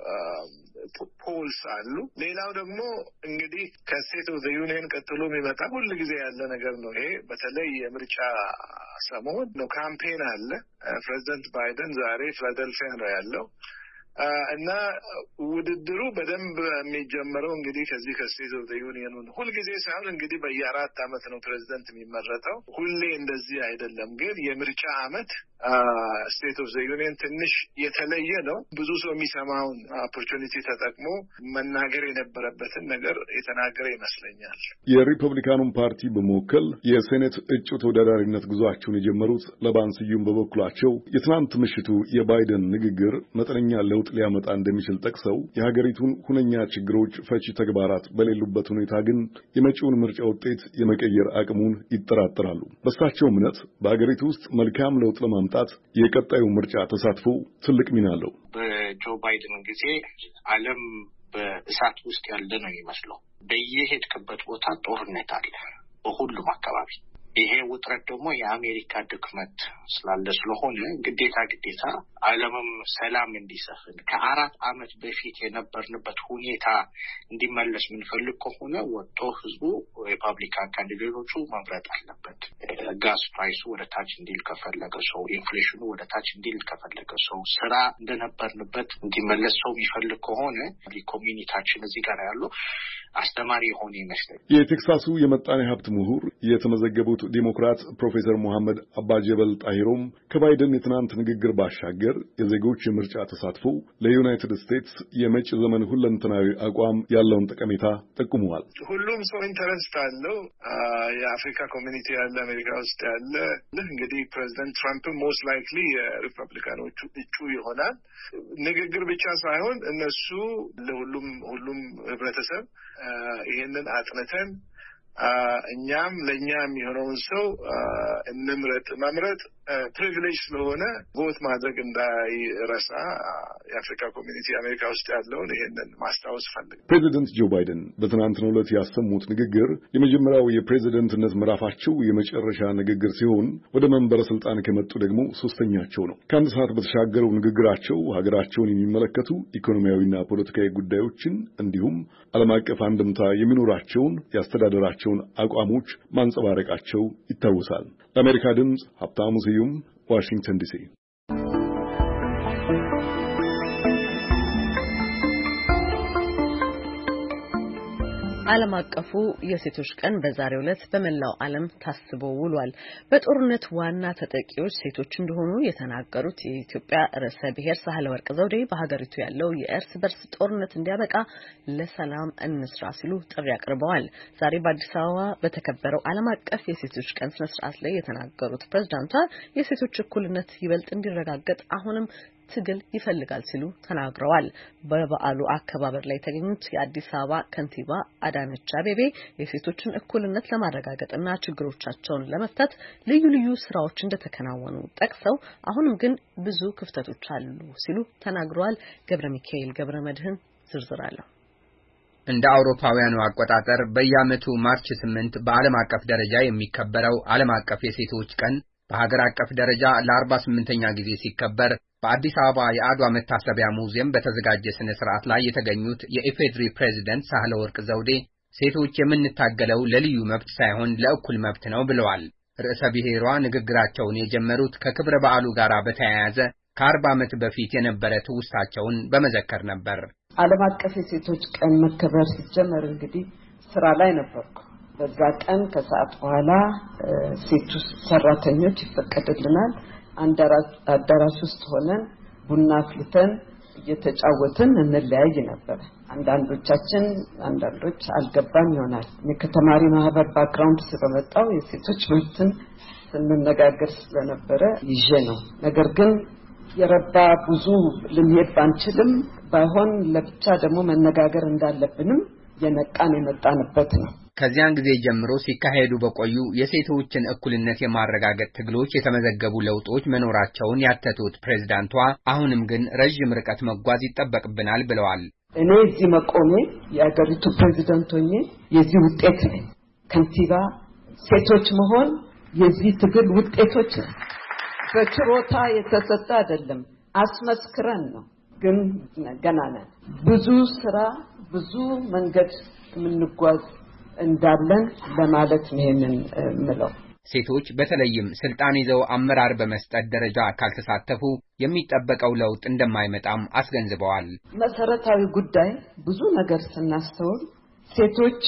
J: ፖልስ አሉ። ሌላው ደግሞ እንግዲህ ከስቴት ኦፍ ዘ ዩኒየን ቀጥሎ የሚመጣ ሁሉ ጊዜ ያለ ነገር ነው። ይሄ በተለይ የምርጫ ሰሞን ነው ካምፔን አለ። ፕሬዚደንት ባይደን ዛሬ ፊላደልፊያ ነው ያለው እና ውድድሩ በደንብ የሚጀምረው እንግዲህ ከዚህ ከስቴት ኦፍ ዘ ዩኒየን ነው። ሁልጊዜ ሳይሆን እንግዲህ በየአራት አመት ነው ፕሬዚደንት የሚመረጠው። ሁሌ እንደዚህ አይደለም። ግን የምርጫ አመት ስቴት ኦፍ ዘ ዩኒየን ትንሽ የተለየ ነው። ብዙ ሰው የሚሰማውን ኦፖርቹኒቲ ተጠቅሞ መናገር የነበረበትን ነገር የተናገረ ይመስለኛል።
I: የሪፐብሊካኑን ፓርቲ በመወከል የሴኔት እጩ ተወዳዳሪነት ጉዟቸውን የጀመሩት ለባን ስዩም በበኩላቸው የትናንት ምሽቱ የባይደን ንግግር መጠነኛ ለውጥ ሊያመጣ እንደሚችል ጠቅሰው የሀገሪቱን ሁነኛ ችግሮች ፈቺ ተግባራት በሌሉበት ሁኔታ ግን የመጪውን ምርጫ ውጤት የመቀየር አቅሙን ይጠራጠራሉ። በእሳቸው እምነት በሀገሪቱ ውስጥ መልካም ለውጥ ለማምጣት የቀጣዩ ምርጫ ተሳትፎ ትልቅ ሚና አለው።
K: በጆ ባይደን ጊዜ ዓለም በእሳት ውስጥ ያለ ነው የሚመስለው። በየሄድክበት ቦታ ጦርነት አለ በሁሉም አካባቢ። ይሄ ውጥረት ደግሞ የአሜሪካ ድክመት ስላለ ስለሆነ ግዴታ ግዴታ ዓለምም ሰላም እንዲሰፍን ከአራት ዓመት በፊት የነበርንበት ሁኔታ እንዲመለስ ምንፈልግ ከሆነ ወጥቶ ህዝቡ ሪፐብሊካን ካንዲዴቶቹ መምረጥ አለበት። ጋስ ፕራይሱ ወደ ታች እንዲል ከፈለገ ሰው፣ ኢንፍሌሽኑ ወደ ታች እንዲል ከፈለገ ሰው፣ ስራ እንደነበርንበት እንዲመለስ ሰው የሚፈልግ ከሆነ ኮሚኒቲያችን እዚህ ጋር ያለው አስተማሪ ሆነ ይመስላል።
I: የቴክሳሱ የመጣኔ ሀብት ምሁር የተመዘገቡት ዲሞክራት ፕሮፌሰር መሐመድ አባጀበል ጣሂሮም ከባይደን የትናንት ንግግር ባሻገር የዜጎች የምርጫ ተሳትፎ ለዩናይትድ ስቴትስ የመጪ ዘመን ሁለንተናዊ አቋም ያለውን ጠቀሜታ ጠቁመዋል።
J: ሁሉም ሰው ኢንተረስት አለው። የአፍሪካ ኮሚኒቲ ያለ አሜሪካ ውስጥ ያለ እንግዲህ ፕሬዚደንት ትራምፕ ሞስት ላይክሊ የሪፐብሊካኖቹ እጩ ይሆናል። ንግግር ብቻ ሳይሆን እነሱ ለሁሉም ሁሉም ህብረተሰብ ይሄንን አጥነተን እኛም ለኛ የሚሆነውን ሰው እንምረጥ መምረጥ ፕሪቪሌጅ ስለሆነ ቮት ማድረግ እንዳይረሳ የአፍሪካ ኮሚኒቲ አሜሪካ ውስጥ ያለውን ይሄንን ማስታወስ ፈልግ።
I: ፕሬዚደንት ጆ ባይደን በትናንትናው ዕለት ያሰሙት ንግግር የመጀመሪያው የፕሬዚደንትነት ምዕራፋቸው የመጨረሻ ንግግር ሲሆን ወደ መንበረ ስልጣን ከመጡ ደግሞ ሶስተኛቸው ነው። ከአንድ ሰዓት በተሻገረው ንግግራቸው ሀገራቸውን የሚመለከቱ ኢኮኖሚያዊና ፖለቲካዊ ጉዳዮችን እንዲሁም ዓለም አቀፍ አንድምታ የሚኖራቸውን ያስተዳደራቸውን አቋሞች ማንጸባረቃቸው ይታወሳል። ለአሜሪካ ድምፅ ሀብታሙ ስዩም ዋሽንግተን ዲሲ።
A: ዓለም አቀፉ የሴቶች ቀን በዛሬው ዕለት በመላው ዓለም ታስቦ ውሏል። በጦርነት ዋና ተጠቂዎች ሴቶች እንደሆኑ የተናገሩት የኢትዮጵያ ርዕሰ ብሔር ሳህለወርቅ ዘውዴ በሀገሪቱ ያለው የእርስ በርስ ጦርነት እንዲያበቃ ለሰላም እንስራ ሲሉ ጥሪ አቅርበዋል። ዛሬ በአዲስ አበባ በተከበረው ዓለም አቀፍ የሴቶች ቀን ስነ ስርዓት ላይ የተናገሩት ፕሬዝዳንቷ የሴቶች እኩልነት ይበልጥ እንዲረጋገጥ አሁንም ትግል ይፈልጋል ሲሉ ተናግረዋል። በበዓሉ አከባበር ላይ የተገኙት የአዲስ አበባ ከንቲባ አዳነች አቤቤ የሴቶችን እኩልነት ለማረጋገጥና ችግሮቻቸውን ለመፍታት ልዩ ልዩ ስራዎች እንደተከናወኑ ጠቅሰው አሁንም ግን ብዙ ክፍተቶች አሉ ሲሉ ተናግረዋል። ገብረ ሚካኤል ገብረ መድህን ዝርዝር አለው።
L: እንደ አውሮፓውያኑ አቆጣጠር በየዓመቱ ማርች ስምንት በዓለም አቀፍ ደረጃ የሚከበረው ዓለም አቀፍ የሴቶች ቀን በሀገር አቀፍ ደረጃ ለአርባ ስምንተኛ ጊዜ ሲከበር በአዲስ አበባ የአድዋ መታሰቢያ ሙዚየም በተዘጋጀ ስነ ስርዓት ላይ የተገኙት የኢፌድሪ ፕሬዝዳንት ሳህለወርቅ ዘውዴ ሴቶች የምንታገለው ለልዩ መብት ሳይሆን ለእኩል መብት ነው ብለዋል። ርዕሰ ብሔሯ ንግግራቸውን የጀመሩት ከክብረ በዓሉ ጋር በተያያዘ ከአርባ ዓመት በፊት የነበረ ትውስታቸውን በመዘከር ነበር።
M: ዓለም አቀፍ የሴቶች ቀን መከበር ሲጀመር እንግዲህ ስራ ላይ ነበርኩ። በዛ ቀን ከሰዓት በኋላ ሴት ሰራተኞች ይፈቀድልናል አዳራሽ ውስጥ ሆነን ቡና አፍልተን እየተጫወትን እንለያይ ነበር። አንዳንዶቻችን አንዳንዶች አልገባም ይሆናል። የከተማሪ ማህበር ባክግራውንድ ስለመጣው የሴቶች መብትን ስንነጋገር ስለነበረ ይዤ ነው። ነገር ግን የረባ ብዙ ልንሄድ ባንችልም ባይሆን ለብቻ ደግሞ መነጋገር እንዳለብንም የነቃን የመጣንበት ነው።
L: ከዚያን ጊዜ ጀምሮ ሲካሄዱ በቆዩ የሴቶችን እኩልነት የማረጋገጥ ትግሎች የተመዘገቡ ለውጦች መኖራቸውን ያተቱት ፕሬዝዳንቷ አሁንም ግን ረጅም ርቀት መጓዝ ይጠበቅብናል ብለዋል።
M: እኔ እዚህ መቆሜ የአገሪቱ ፕሬዝዳንት ሆኜ የዚህ ውጤት ነኝ። ከንቲባ ሴቶች መሆን የዚህ ትግል ውጤቶች ነው። በችሮታ የተሰጠ አይደለም፣ አስመስክረን ነው። ግን ገና ነን። ብዙ ስራ ብዙ መንገድ የምንጓዝ እንዳለን ለማለት ነው ይሄንን ምለው።
L: ሴቶች በተለይም ስልጣን ይዘው አመራር በመስጠት ደረጃ ካልተሳተፉ የሚጠበቀው ለውጥ እንደማይመጣም አስገንዝበዋል።
M: መሰረታዊ ጉዳይ ብዙ ነገር ስናስተውል ሴቶች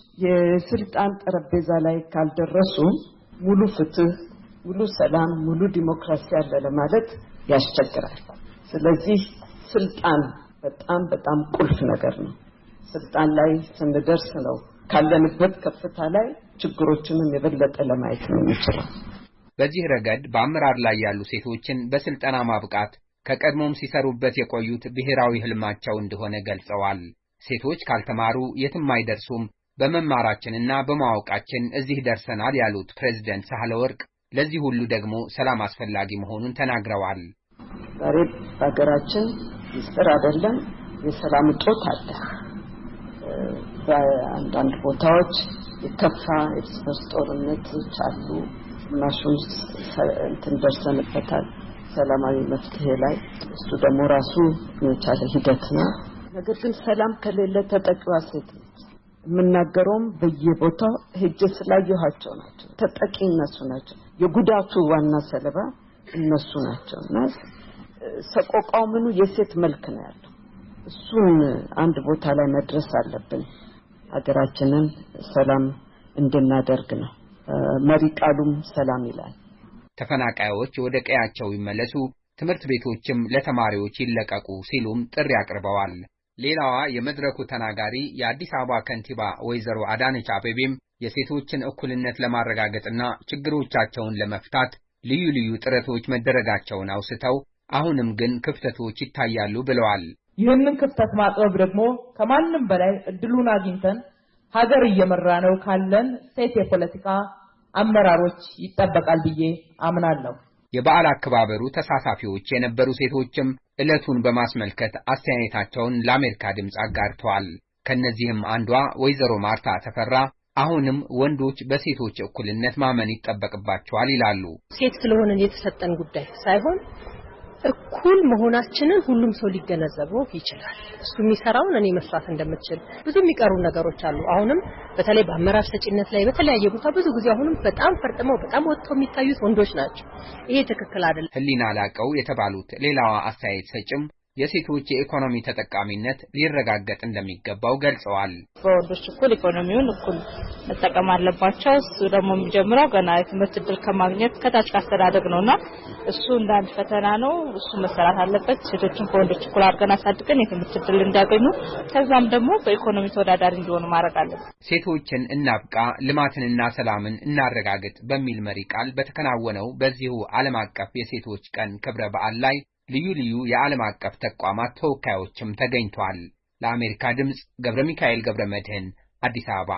M: የስልጣን ጠረጴዛ ላይ ካልደረሱ ሙሉ ፍትህ፣ ሙሉ ሰላም፣ ሙሉ ዲሞክራሲ አለ ለማለት ያስቸግራል። ስለዚህ ስልጣን በጣም በጣም ቁልፍ ነገር ነው። ስልጣን ላይ ስንደርስ ነው ካለንበት ከፍታ ላይ ችግሮችንም የበለጠ ለማየት ነው የሚችለው።
L: በዚህ ረገድ በአመራር ላይ ያሉ ሴቶችን በስልጠና ማብቃት ከቀድሞም ሲሰሩበት የቆዩት ብሔራዊ ህልማቸው እንደሆነ ገልጸዋል። ሴቶች ካልተማሩ የትም አይደርሱም፣ በመማራችንና በማወቃችን እዚህ ደርሰናል ያሉት ፕሬዝዳንት ሳህለወርቅ ለዚህ ሁሉ ደግሞ ሰላም አስፈላጊ መሆኑን ተናግረዋል።
M: ዛሬ በሀገራችን ምስጢር አይደለም፣ የሰላም እጦት አለ። በአንዳንድ ቦታዎች የከፋ እርስ በርስ ጦርነቶች አሉ። ግማሹን እንትን ደርሰንበታል ሰላማዊ መፍትሄ ላይ። እሱ ደግሞ ራሱ የቻለ ሂደት ነው። ነገር ግን ሰላም ከሌለ ተጠቂዋ ሴት ነች። የምናገረውም በየቦታው ሄጄ ስላየኋቸው ናቸው። ተጠቂ እነሱ ናቸው። የጉዳቱ ዋና ሰለባ እነሱ ናቸው። እና ሰቆቃው ምኑ የሴት መልክ ነው ያለው። እሱን አንድ ቦታ ላይ መድረስ አለብን ሀገራችንን ሰላም እንድናደርግ ነው። መሪ ቃሉም ሰላም ይላል።
L: ተፈናቃዮች ወደ ቀያቸው ይመለሱ፣ ትምህርት ቤቶችም ለተማሪዎች ይለቀቁ ሲሉም ጥሪ አቅርበዋል። ሌላዋ የመድረኩ ተናጋሪ የአዲስ አበባ ከንቲባ ወይዘሮ አዳነች አቤቤም የሴቶችን እኩልነት ለማረጋገጥና ችግሮቻቸውን ለመፍታት ልዩ ልዩ ጥረቶች መደረጋቸውን አውስተው አሁንም ግን ክፍተቶች ይታያሉ ብለዋል።
N: ይህንን ክፍተት ማጥበብ ደግሞ ከማንም በላይ እድሉን አግኝተን ሀገር እየመራ ነው ካለን ሴት የፖለቲካ አመራሮች ይጠበቃል ብዬ አምናለሁ።
L: የበዓል አከባበሩ ተሳታፊዎች የነበሩ ሴቶችም ዕለቱን በማስመልከት አስተያየታቸውን ለአሜሪካ ድምፅ አጋርተዋል። ከነዚህም አንዷ ወይዘሮ ማርታ ተፈራ አሁንም ወንዶች በሴቶች እኩልነት ማመን ይጠበቅባቸዋል ይላሉ።
O: ሴት ስለሆነን የተሰጠን ጉዳይ ሳይሆን እኩል መሆናችንን ሁሉም ሰው ሊገነዘበው ይችላል። እሱ የሚሰራውን እኔ መስራት እንደምችል ብዙ የሚቀሩ ነገሮች አሉ። አሁንም በተለይ በአመራር ሰጪነት ላይ በተለያየ ቦታ ብዙ ጊዜ አሁንም በጣም ፈርጥመው በጣም ወጥተው የሚታዩት ወንዶች ናቸው። ይሄ ትክክል አይደለም።
L: ህሊና ላቀው የተባሉት ሌላዋ አስተያየት ሰጭም የሴቶች የኢኮኖሚ ተጠቃሚነት ሊረጋገጥ እንደሚገባው ገልጸዋል።
P: በወንዶች እኩል ኢኮኖሚውን እኩል መጠቀም አለባቸው። እሱ ደግሞ የሚጀምረው ገና የትምህርት ዕድል ከማግኘት ከታች ካስተዳደግ ነውና እሱ እንዳንድ ፈተና ነው። እሱ መሰራት አለበት። ሴቶችን ከወንዶች እኩል አድርገን አሳድገን የትምህርት ዕድል እንዲያገኙ ከዛም ደግሞ በኢኮኖሚ ተወዳዳሪ እንዲሆኑ ማድረግ አለበት።
L: ሴቶችን እናብቃ፣ ልማትንና ሰላምን እናረጋግጥ በሚል መሪ ቃል በተከናወነው በዚሁ ዓለም አቀፍ የሴቶች ቀን ክብረ በዓል ላይ ልዩ ልዩ የዓለም አቀፍ ተቋማት ተወካዮችም ተገኝተዋል። ለአሜሪካ ድምፅ ገብረ ሚካኤል ገብረ መድህን አዲስ አበባ።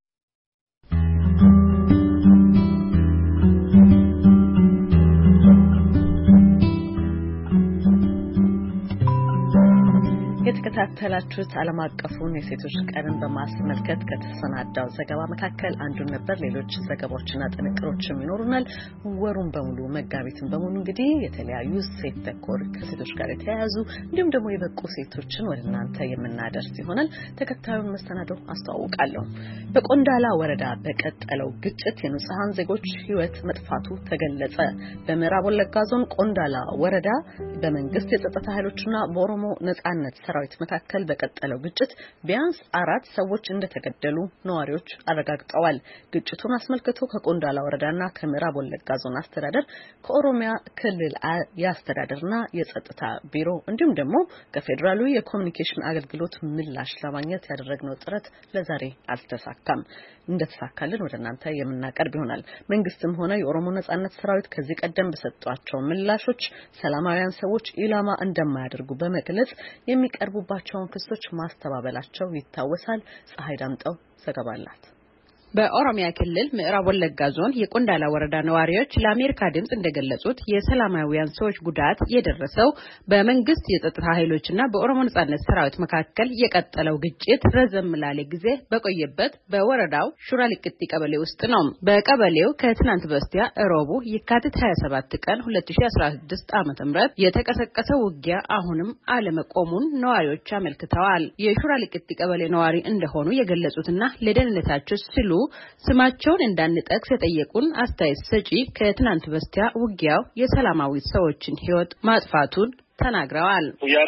A: የተከታተላችሁት ዓለም አቀፉን የሴቶች ቀንን በማስመልከት ከተሰናዳው ዘገባ መካከል አንዱን ነበር። ሌሎች ዘገባዎችና ጥንቅሮችም ይኖሩናል። ወሩን በሙሉ መጋቢትን በሙሉ እንግዲህ የተለያዩ ሴት ተኮር ከሴቶች ጋር የተያያዙ እንዲሁም ደግሞ የበቁ ሴቶችን ወደ እናንተ የምናደርስ ይሆናል። ተከታዩን መሰናዶ አስተዋውቃለሁ። በቆንዳላ ወረዳ በቀጠለው ግጭት የንጹሃን ዜጎች ሕይወት መጥፋቱ ተገለጸ። በምዕራብ ወለጋ ዞን ቆንዳላ ወረዳ በመንግስት የጸጥታ ኃይሎችና በኦሮሞ ነጻነት ሰራዊት መካከል በቀጠለው ግጭት ቢያንስ አራት ሰዎች እንደተገደሉ ነዋሪዎች አረጋግጠዋል። ግጭቱን አስመልክቶ ከቆንዳላ ወረዳና ከምዕራብ ወለጋ ዞን አስተዳደር ከኦሮሚያ ክልል የአስተዳደርና የጸጥታ ቢሮ እንዲሁም ደግሞ ከፌዴራሉ የኮሙኒኬሽን አገልግሎት ምላሽ ለማግኘት ያደረግነው ጥረት ለዛሬ አልተሳካም። እንደተሳካልን ወደ እናንተ የምናቀርብ ይሆናል። መንግስትም ሆነ የኦሮሞ ነጻነት ሰራዊት ከዚህ ቀደም በሰጧቸው ምላሾች ሰላማዊያን ሰዎች ኢላማ እንደማያደርጉ በመግለጽ የሚቀርቡባቸውን ክሶች ማስተባበላቸው ይታወሳል። ፀሐይ ዳምጠው ዘገባ አላት።
Q: በኦሮሚያ ክልል ምዕራብ ወለጋ ዞን የቆንዳላ ወረዳ ነዋሪዎች ለአሜሪካ ድምጽ እንደገለጹት የሰላማዊያን ሰዎች ጉዳት የደረሰው በመንግስት የጸጥታ ኃይሎችና በኦሮሞ ነጻነት ሰራዊት መካከል የቀጠለው ግጭት ረዘም ላለ ጊዜ በቆየበት በወረዳው ሹራሊቅቲ ቀበሌ ውስጥ ነው። በቀበሌው ከትናንት በስቲያ እሮቡ የካቲት ሃያ ሰባት ቀን ሁለት ሺህ አስራ ስድስት ዓመተ ምህረት የተቀሰቀሰው ውጊያ አሁንም አለመቆሙን ነዋሪዎች አመልክተዋል። የሹራሊቅቲ ቀበሌ ነዋሪ እንደሆኑ የገለጹትና ለደህንነታቸው ሲሉ ስማቸውን እንዳንጠቅስ የጠየቁን አስተያየት ሰጪ ከትናንት በስቲያ ውጊያው የሰላማዊ ሰዎችን ሕይወት ማጥፋቱን ተናግረዋል።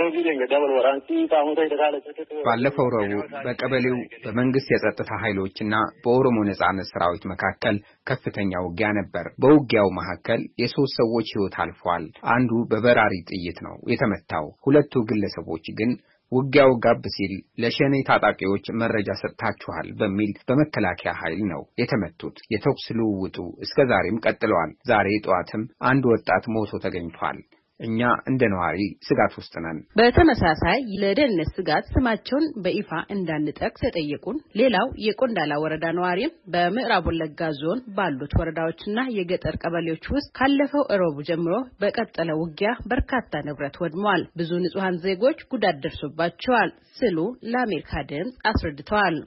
L: ባለፈው ረቡዕ በቀበሌው በመንግስት የጸጥታ ኃይሎችና በኦሮሞ ነጻነት ሰራዊት መካከል ከፍተኛ ውጊያ ነበር። በውጊያው መካከል የሶስት ሰዎች ሕይወት አልፏል። አንዱ በበራሪ ጥይት ነው የተመታው። ሁለቱ ግለሰቦች ግን ውጊያው ጋብ ሲል ለሸኔ ታጣቂዎች መረጃ ሰጥታችኋል በሚል በመከላከያ ኃይል ነው የተመቱት። የተኩስ ልውውጡ እስከ ዛሬም ቀጥሏል። ዛሬ ጧትም አንድ ወጣት ሞቶ ተገኝቷል። እኛ እንደ ነዋሪ ስጋት ውስጥ ነን።
Q: በተመሳሳይ ለደህንነት ስጋት ስማቸውን በይፋ እንዳንጠቅስ የጠየቁን ሌላው የቆንዳላ ወረዳ ነዋሪም በምዕራብ ወለጋ ዞን ባሉት ወረዳዎችና የገጠር ቀበሌዎች ውስጥ ካለፈው እሮብ ጀምሮ በቀጠለ ውጊያ በርካታ ንብረት ወድሟል፣ ብዙ ንጹሃን ዜጎች ጉዳት ደርሶባቸዋል ሲሉ ለአሜሪካ ድምጽ አስረድተዋል።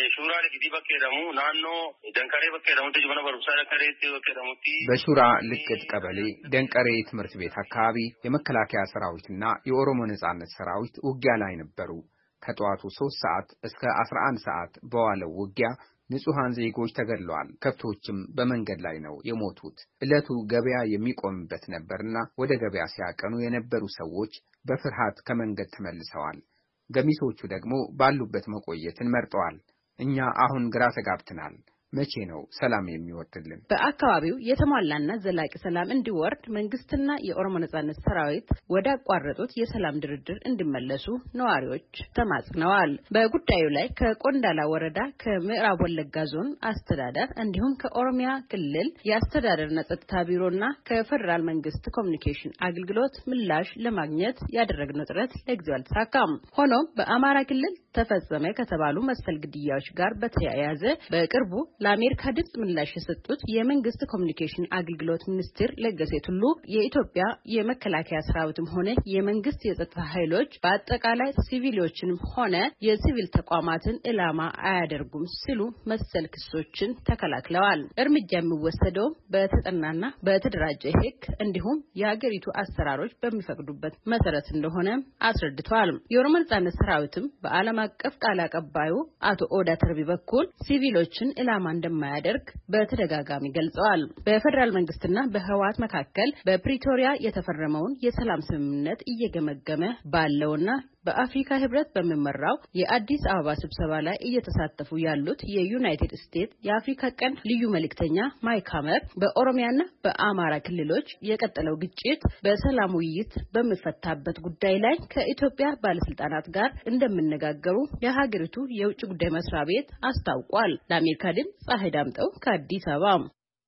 L: በሹራ ልቅት ቀበሌ ደንቀሬ ትምህርት ቤት አካባቢ የመከላከያ ሰራዊትና የኦሮሞ ነጻነት ሰራዊት ውጊያ ላይ ነበሩ። ከጠዋቱ ሶስት ሰዓት እስከ አስራ አንድ ሰዓት በዋለው ውጊያ ንጹሃን ዜጎች ተገድለዋል። ከብቶችም በመንገድ ላይ ነው የሞቱት። እለቱ ገበያ የሚቆምበት ነበርና ወደ ገበያ ሲያቀኑ የነበሩ ሰዎች በፍርሃት ከመንገድ ተመልሰዋል። ገሚሶቹ ደግሞ ባሉበት መቆየትን መርጠዋል። እኛ አሁን ግራ ተጋብተናል። መቼ ነው ሰላም የሚወርድልን?
Q: በአካባቢው የተሟላና ዘላቂ ሰላም እንዲወርድ መንግስትና የኦሮሞ ነጻነት ሰራዊት ወደ አቋረጡት የሰላም ድርድር እንዲመለሱ ነዋሪዎች ተማጽነዋል። በጉዳዩ ላይ ከቆንዳላ ወረዳ፣ ከምዕራብ ወለጋ ዞን አስተዳደር እንዲሁም ከኦሮሚያ ክልል የአስተዳደርና ጸጥታ ቢሮና ከፌደራል መንግስት ኮሚኒኬሽን አገልግሎት ምላሽ ለማግኘት ያደረግነው ጥረት ለጊዜው አልተሳካም። ሆኖም በአማራ ክልል ተፈጸመ ከተባሉ መሰል ግድያዎች ጋር በተያያዘ በቅርቡ ለአሜሪካ ድምጽ ምላሽ የሰጡት የመንግስት ኮሚኒኬሽን አገልግሎት ሚኒስትር ለገሰ ቱሉ የኢትዮጵያ የመከላከያ ሰራዊትም ሆነ የመንግስት የጸጥታ ኃይሎች በአጠቃላይ ሲቪሎችንም ሆነ የሲቪል ተቋማትን ኢላማ አያደርጉም ሲሉ መሰል ክሶችን ተከላክለዋል። እርምጃ የሚወሰደው በተጠናና በተደራጀ ህግ እንዲሁም የሀገሪቱ አሰራሮች በሚፈቅዱበት መሰረት እንደሆነ አስረድተዋል። የኦሮሞ ነጻነት ሰራዊትም በዓለም አቀፍ ቃል አቀባዩ አቶ ኦዳ ተርቢ በኩል ሲቪሎችን ኢላማ እንደማያደርግ በተደጋጋሚ ገልጸዋል። በፌደራል መንግስትና በህወሓት መካከል በፕሪቶሪያ የተፈረመውን የሰላም ስምምነት እየገመገመ ባለውና በአፍሪካ ህብረት በሚመራው የአዲስ አበባ ስብሰባ ላይ እየተሳተፉ ያሉት የዩናይትድ ስቴትስ የአፍሪካ ቀንድ ልዩ መልእክተኛ ማይክ ሀመር በኦሮሚያና በአማራ ክልሎች የቀጠለው ግጭት በሰላም ውይይት በሚፈታበት ጉዳይ ላይ ከኢትዮጵያ ባለስልጣናት ጋር እንደሚነጋገሩ የሀገሪቱ የውጭ ጉዳይ መስሪያ ቤት አስታውቋል። ለአሜሪካ ድምጽ ፀሐይ ዳምጠው ከአዲስ አበባ።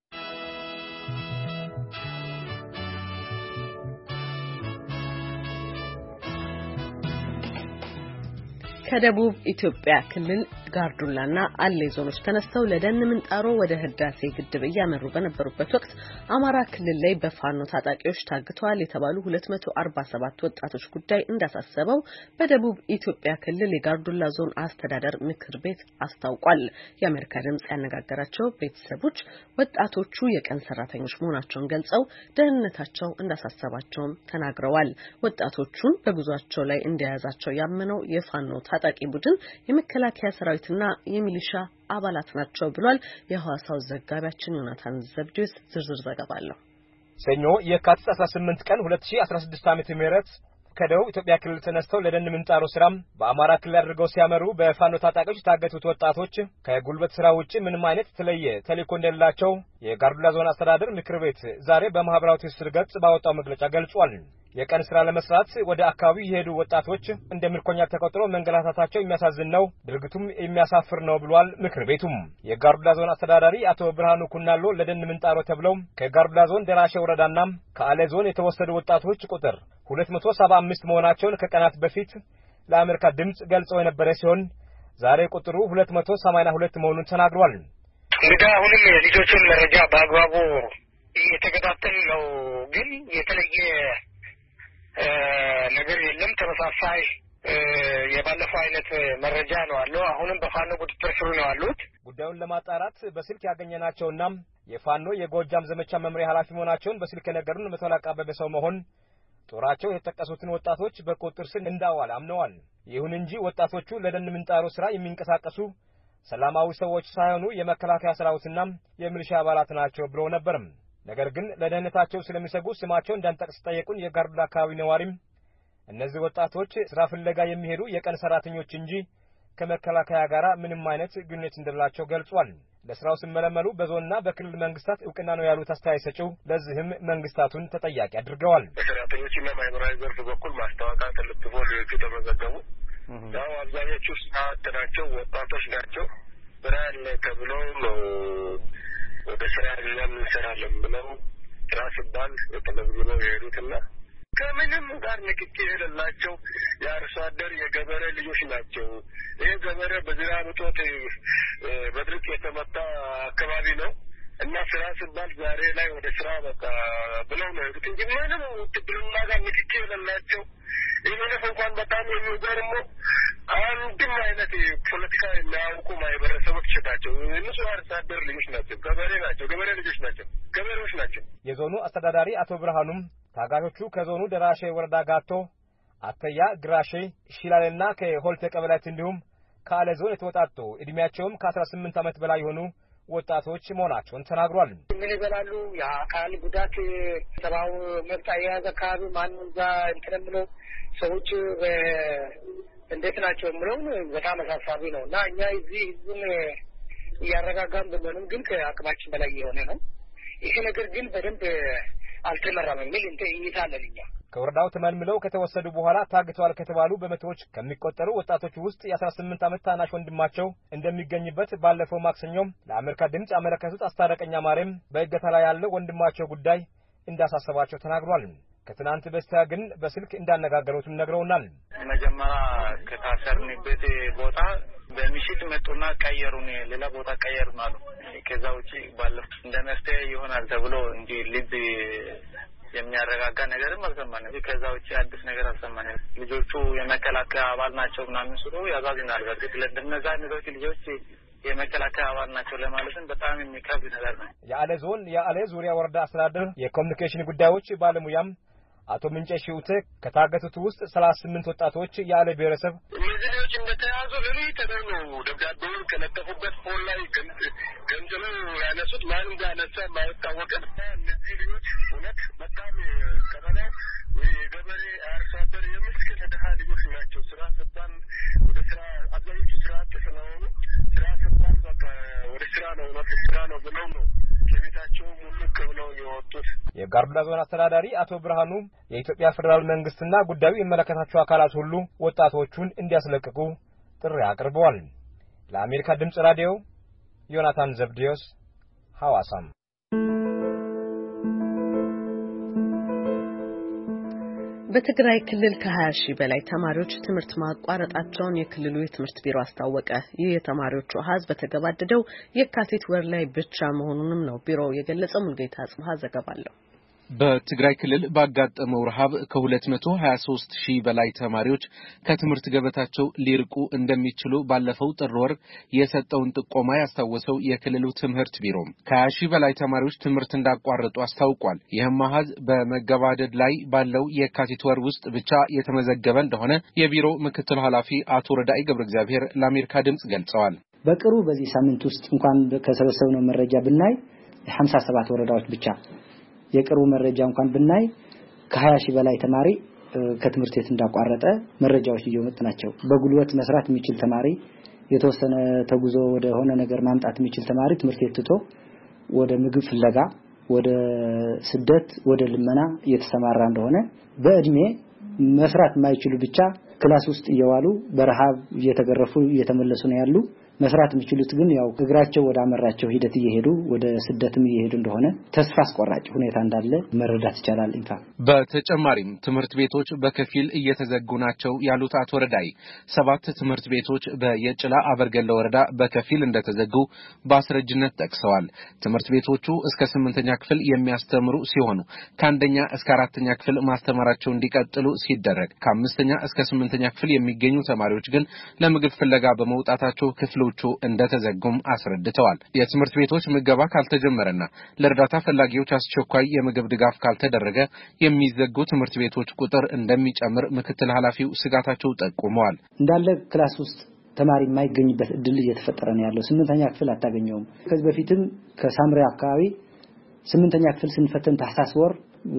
A: ከደቡብ ኢትዮጵያ ክልል ጋርዱላና አሌ ዞኖች ተነስተው ለደን ምንጣሮ ወደ ህዳሴ ግድብ እያመሩ በነበሩበት ወቅት አማራ ክልል ላይ በፋኖ ታጣቂዎች ታግተዋል የተባሉ ሁለት መቶ አርባ ሰባት ወጣቶች ጉዳይ እንዳሳሰበው በደቡብ ኢትዮጵያ ክልል የጋርዱላ ዞን አስተዳደር ምክር ቤት አስታውቋል። የአሜሪካ ድምጽ ያነጋገራቸው ቤተሰቦች ወጣቶቹ የቀን ሰራተኞች መሆናቸውን ገልጸው ደህንነታቸው እንዳሳሰባቸውም ተናግረዋል። ወጣቶቹን በጉዟቸው ላይ እንደያዛቸው ያመነው የፋኖ ታጣቂ ቡድን የመከላከያ ሰራዊትና የሚሊሻ አባላት ናቸው ብሏል። የሐዋሳው ዘጋቢያችን ዮናታን ዘብዴስ ዝርዝር ዘገባ አለው።
R: ሰኞ የካቲት አስራ ስምንት ቀን ሁለት ሺህ አስራ ስድስት ዓመተ ምህረት ከደቡብ ኢትዮጵያ ክልል ተነስተው ለደን ምንጣሮ ስራም በአማራ ክልል አድርገው ሲያመሩ በፋኖ ታጣቂዎች ታገቱት ወጣቶች ከጉልበት ስራ ውጪ ምንም አይነት ተለየ ተልእኮ እንደሌላቸው የጋርዱላ ዞን አስተዳደር ምክር ቤት ዛሬ በማህበራዊ ትስስር ገጽ ባወጣው መግለጫ ገልጿል። የቀን ስራ ለመስራት ወደ አካባቢው የሄዱ ወጣቶች እንደ ምርኮኛ ተቆጥሮ መንገላታታቸው የሚያሳዝን ነው፣ ድርጊቱም የሚያሳፍር ነው ብሏል። ምክር ቤቱም የጋርዱላ ዞን አስተዳዳሪ አቶ ብርሃኑ ኩናሎ ለደን ምንጣሮ ተብለው ከጋርዱላ ዞን ደራሼ ወረዳና ከአሌ ዞን የተወሰዱ ወጣቶች ቁጥር ሁለት መቶ ሰባ አምስት መሆናቸውን ከቀናት በፊት ለአሜሪካ ድምጽ ገልጸው የነበረ ሲሆን ዛሬ ቁጥሩ ሁለት መቶ ሰማንያ ሁለት መሆኑን ተናግሯል።
S: እንግዲህ አሁንም የልጆቹን መረጃ በአግባቡ እየተከታተልን ነው፣ ግን የተለየ ነገር የለም። ተመሳሳይ የባለፈው አይነት መረጃ ነው አለው። አሁንም በፋኖ ቁጥጥር ስር ነው ያሉት።
R: ጉዳዩን ለማጣራት በስልክ ያገኘናቸውና የፋኖ የጎጃም ዘመቻ መምሪያ ኃላፊ መሆናቸውን በስልክ ነገሩን መቶ አለቃ በበሰው መሆን ጦራቸው የተጠቀሱትን ወጣቶች በቁጥጥር ስር እንዳዋል አምነዋል። ይሁን እንጂ ወጣቶቹ ለደን ምንጣሮ ስራ የሚንቀሳቀሱ ሰላማዊ ሰዎች ሳይሆኑ የመከላከያ ሰራዊትና የሚሊሻ አባላት ናቸው ብለው ነበር። ነገር ግን ለደህንነታቸው ስለሚሰጉ ስማቸው እንዳንጠቅስ ጠየቁን። የጋርዱላ አካባቢ ነዋሪም እነዚህ ወጣቶች ስራ ፍለጋ የሚሄዱ የቀን ሰራተኞች እንጂ ከመከላከያ ጋር ምንም አይነት ግንኙነት እንደሌላቸው ገልጿል። ለስራው ሲመለመሉ በዞንና በክልል መንግስታት እውቅና ነው ያሉት አስተያየት ሰጪው ለዚህም መንግስታቱን ተጠያቂ አድርገዋል።
S: በሰራተኞችና ማህበራዊ ዘርፍ በኩል ማስታወቂያ ተለጥፎ ልጆቹ ተመዘገቡ። ያው አብዛኞቹ ስርዓት ናቸው፣ ወጣቶች ናቸው። ስራ ያለ ተብሎ ነው ወደ ስራ ያለን እንሰራለን ብለው ስራ ሲባል ተመዝግበው የሄዱትና ከምንም ጋር ንክኪ የሌላቸው የአርሶ አደር የገበሬ ልጆች ናቸው። ይሄ ገበሬ በዝናብ እጦት በድርቅ የተመታ አካባቢ ነው እና ስራ ሲባል ዛሬ ላይ ወደ ስራ በቃ ብለው ነው እንጂ ምንም ውትድርና ጋር ንክኪ የሌላቸው ይሄንን እንኳን በጣም የሚገርመው አንድም አይነት ፖለቲካ የሚያውቁ ማህበረሰቦች ናቸው። እነሱ አርሶ አደር ልጆች ናቸው፣ ገበሬ ናቸው፣ ገበሬ ልጆች ናቸው፣ ገበሬዎች ናቸው።
R: የዞኑ አስተዳዳሪ አቶ ብርሃኑም ታጋቾቹ ከዞኑ ደራሼ ወረዳ ጋቶ፣ አተያ፣ ግራሼ፣ ሺላሌና ከሆልተ ቀበሌያት እንዲሁም ከአለ ዞን የተወጣጡ እድሜያቸውም ከአስራ ስምንት ዓመት በላይ የሆኑ ወጣቶች መሆናቸውን ተናግሯል።
T: ምን ይበላሉ? የአካል ጉዳት ሰብአዊ መብት አያያዝ አካባቢ ማንም እዛ እንትን ብሎ ሰዎች እንዴት ናቸው የምለውን በጣም አሳሳቢ ነው እና እኛ እዚህ ህዝብን እያረጋጋን ብንሆንም ግን ከአቅማችን በላይ የሆነ ነው። ይሄ ነገር ግን በደንብ አልተመራም የሚል እንትን እይታ አለን እኛ።
R: ከወረዳው ተመልምለው ከተወሰዱ በኋላ ታግተዋል ከተባሉ በመቶዎች ከሚቆጠሩ ወጣቶች ውስጥ የአስራ ስምንት ዓመት ታናሽ ወንድማቸው እንደሚገኝበት ባለፈው ማክሰኞም ለአሜሪካ ድምጽ ያመለከቱት አስታረቀኛ ማርያም በእገታ ላይ ያለው ወንድማቸው ጉዳይ እንዳሳሰባቸው ተናግሯል። ከትናንት በስቲያ ግን በስልክ እንዳነጋገሩትም ነግረውናል።
U: መጀመሪያ ከታሰርንበት ቦታ በምሽት መጡና ቀየሩን፣ ሌላ ቦታ ቀየሩን አሉ። ከዛ ውጪ ባለፈው እንደመፍትሄ ይሆናል ተብሎ እንጂ ልብ የሚያረጋጋ ነገርም አልሰማንም። ከዛ ውጪ አዲስ ነገር አልሰማንም። ልጆቹ የመከላከያ አባል ናቸው ምናምን ሲሉ ያዛዝናል። በርግጥ ለእነዛ አይነቶች ልጆች የመከላከያ አባል ናቸው ለማለትም በጣም የሚከብድ ነገር ነው።
R: የአለ ዞን የአለ ዙሪያ ወረዳ አስተዳደር የኮሙኒኬሽን ጉዳዮች ባለሙያም አቶ ምንጨ ሺውተ ከታገቱት ውስጥ ሰላሳ ስምንት ወጣቶች የአለ ብሔረሰብ
S: እነዚህ ልጆች እንደተያዙ ለምን ተደረጉ? ደብዳቤውን ከለጠፉበት ፎን ላይ ገንዘሉ ያነሱት ማን እንዳነሳ ማይታወቅ። እነዚህ ልጆች እውነት በጣም ከበላ የገበሬ አርሶ አደር የምስኪን ድሃ ልጆች ናቸው። ስራ ስባል ወደ ስራ አብዛኞቹ ስራ አጥ ስለሆኑ ስራ ስባል በቃ ወደ ስራ ነው ነው ስራ ነው ብለው ነው ከቤታቸው ሙሉ ከብለው የወጡት።
R: የጋርዱላ ዞን አስተዳዳሪ አቶ ብርሃኑ የኢትዮጵያ ፌደራል መንግስትና ጉዳዩ የሚመለከታቸው አካላት ሁሉ ወጣቶቹን እንዲያስለቅቁ ጥሪ አቅርበዋል። ለአሜሪካ ድምጽ ራዲዮ ዮናታን ዘብዲዮስ ሐዋሳም።
A: በትግራይ ክልል ከ20 ሺህ በላይ ተማሪዎች ትምህርት ማቋረጣቸውን የክልሉ የትምህርት ቢሮ አስታወቀ። ይህ የተማሪዎቹ አሃዝ በተገባደደው የካቲት ወር ላይ ብቻ መሆኑንም ነው ቢሮው የገለጸው። ሙልጌታ አጽብሃ ዘገባ አለው።
V: በትግራይ ክልል ባጋጠመው ረሃብ ከሁለት መቶ ሀያ ሶስት ሺህ በላይ ተማሪዎች ከትምህርት ገበታቸው ሊርቁ እንደሚችሉ ባለፈው ጥር ወር የሰጠውን ጥቆማ ያስታወሰው የክልሉ ትምህርት ቢሮ ከ20 ሺህ በላይ ተማሪዎች ትምህርት እንዳቋረጡ አስታውቋል። ይህም አሃዝ በመገባደድ ላይ ባለው የካቲት ወር ውስጥ ብቻ የተመዘገበ እንደሆነ የቢሮ ምክትል ኃላፊ አቶ ረዳኢ ገብረ እግዚአብሔር ለአሜሪካ ድምጽ ገልጸዋል።
W: በቅሩ በዚህ ሳምንት ውስጥ እንኳን ከሰበሰብነው መረጃ ብናይ ሀምሳ ሰባት ወረዳዎች ብቻ የቅሩ መረጃ እንኳን ብናይ ከ20 ሺህ በላይ ተማሪ ከትምህርት ቤት እንዳቋረጠ መረጃዎች እየመጡ ናቸው። በጉልበት መስራት የሚችል ተማሪ የተወሰነ ተጉዞ ወደ ሆነ ነገር ማምጣት የሚችል ተማሪ ትምህርት ቤት ትቶ ወደ ምግብ ፍለጋ ወደ ስደት ወደ ልመና እየተሰማራ እንደሆነ በእድሜ መስራት የማይችሉ ብቻ ክላስ ውስጥ እየዋሉ በረሃብ እየተገረፉ እየተመለሱ ነው ያሉ። መስራት የሚችሉት ግን ያው እግራቸው ወደ አመራቸው ሂደት እየሄዱ ወደ ስደትም እየሄዱ እንደሆነ ተስፋ አስቆራጭ ሁኔታ እንዳለ መረዳት ይቻላል። እንታ
V: በተጨማሪም ትምህርት ቤቶች በከፊል እየተዘጉ ናቸው ያሉት አቶ ረዳኢ ሰባት ትምህርት ቤቶች በየጭላ አበርገለ ወረዳ በከፊል እንደተዘጉ በአስረጅነት ጠቅሰዋል። ትምህርት ቤቶቹ እስከ ስምንተኛ ክፍል የሚያስተምሩ ሲሆኑ ከአንደኛ እስከ አራተኛ ክፍል ማስተማራቸው እንዲቀጥሉ ሲደረግ ከአምስተኛ እስከ ስምንተኛ ክፍል የሚገኙ ተማሪዎች ግን ለምግብ ፍለጋ በመውጣታቸው ክፍሉ እንደተዘጉም አስረድተዋል። የትምህርት ቤቶች ምገባ ካልተጀመረና ለእርዳታ ፈላጊዎች አስቸኳይ የምግብ ድጋፍ ካልተደረገ የሚዘጉ ትምህርት ቤቶች ቁጥር እንደሚጨምር ምክትል ኃላፊው ስጋታቸው ጠቁመዋል።
W: እንዳለ ክላስ ውስጥ ተማሪ የማይገኝበት እድል እየተፈጠረ ነው ያለው። ስምንተኛ ክፍል አታገኘውም። ከዚህ በፊትም ከሳምሪ አካባቢ ስምንተኛ ክፍል ስንፈተን ታህሳስ ወር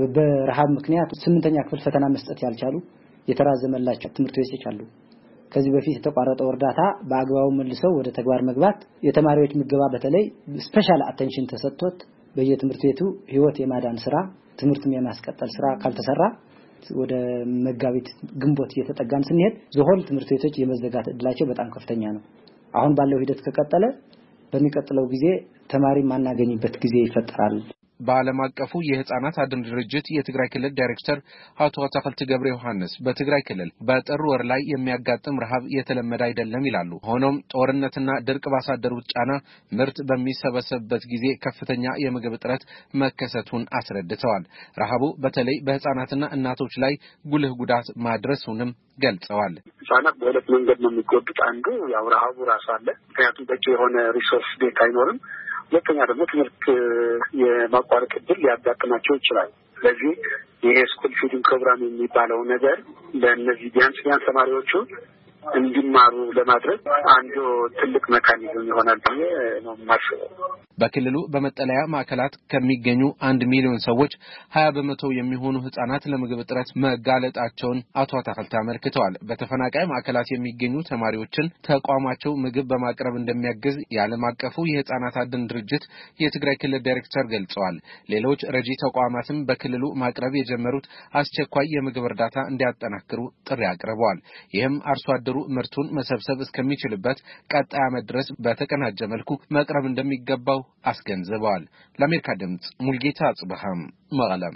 W: በረሃብ ምክንያት ስምንተኛ ክፍል ፈተና መስጠት ያልቻሉ የተራዘመላቸው ትምህርት ቤቶች አሉ። ከዚህ በፊት የተቋረጠው እርዳታ በአግባቡ መልሰው ወደ ተግባር መግባት የተማሪዎች ምገባ በተለይ ስፔሻል አቴንሽን ተሰጥቶት በየትምህርት ቤቱ ህይወት የማዳን ስራ ትምህርትም የማስቀጠል ስራ ካልተሰራ ወደ መጋቢት ግንቦት እየተጠጋን ስንሄድ ዘሆል ትምህርት ቤቶች የመዘጋት እድላቸው በጣም ከፍተኛ ነው። አሁን ባለው ሂደት ከቀጠለ በሚቀጥለው ጊዜ ተማሪ ማናገኝበት ጊዜ ይፈጠራል።
V: በዓለም አቀፉ የህፃናት አድን ድርጅት የትግራይ ክልል ዳይሬክተር አቶ አታክልት ገብረ ዮሐንስ በትግራይ ክልል በጥር ወር ላይ የሚያጋጥም ረሃብ የተለመደ አይደለም ይላሉ። ሆኖም ጦርነትና ድርቅ ባሳደሩት ጫና ምርት በሚሰበሰብበት ጊዜ ከፍተኛ የምግብ እጥረት መከሰቱን አስረድተዋል። ረሃቡ በተለይ በህፃናትና እናቶች ላይ ጉልህ ጉዳት ማድረሱንም ገልጸዋል።
B: ህፃናት በሁለት መንገድ ነው የሚጎዱት። አንዱ ያው ረሃቡ ራሱ አለ፣ ምክንያቱም በቂ የሆነ ሪሶርስ ቤት አይኖርም። ሁለተኛ ደግሞ ትምህርት የማቋረጥ እድል ሊያጋጥማቸው ይችላል። ስለዚህ ይሄ ስኩል ፊዲንግ ፕሮግራም የሚባለው ነገር ለእነዚህ ቢያንስ ቢያንስ ተማሪዎቹ እንዲማሩ ለማድረግ አንዱ ትልቅ መካኒዝም ይሆናል ብዬ ነው የማስበው።
V: በክልሉ በመጠለያ ማዕከላት ከሚገኙ አንድ ሚሊዮን ሰዎች ሀያ በመቶ የሚሆኑ ህፃናት ለምግብ እጥረት መጋለጣቸውን አቶ አታክልት አመልክተዋል። በተፈናቃይ ማዕከላት የሚገኙ ተማሪዎችን ተቋማቸው ምግብ በማቅረብ እንደሚያግዝ የዓለም አቀፉ የህፃናት አድን ድርጅት የትግራይ ክልል ዳይሬክተር ገልጸዋል። ሌሎች ረጂ ተቋማትም በክልሉ ማቅረብ የጀመሩት አስቸኳይ የምግብ እርዳታ እንዲያጠናክሩ ጥሪ አቅርበዋል። ይህም አርሶ አደሩ ምርቱን መሰብሰብ እስከሚችልበት ቀጣይ ዓመት ድረስ በተቀናጀ መልኩ መቅረብ እንደሚገባው አስገንዝበዋል። ለአሜሪካ ድምጽ ሙልጌታ አጽብሃም መቀለም።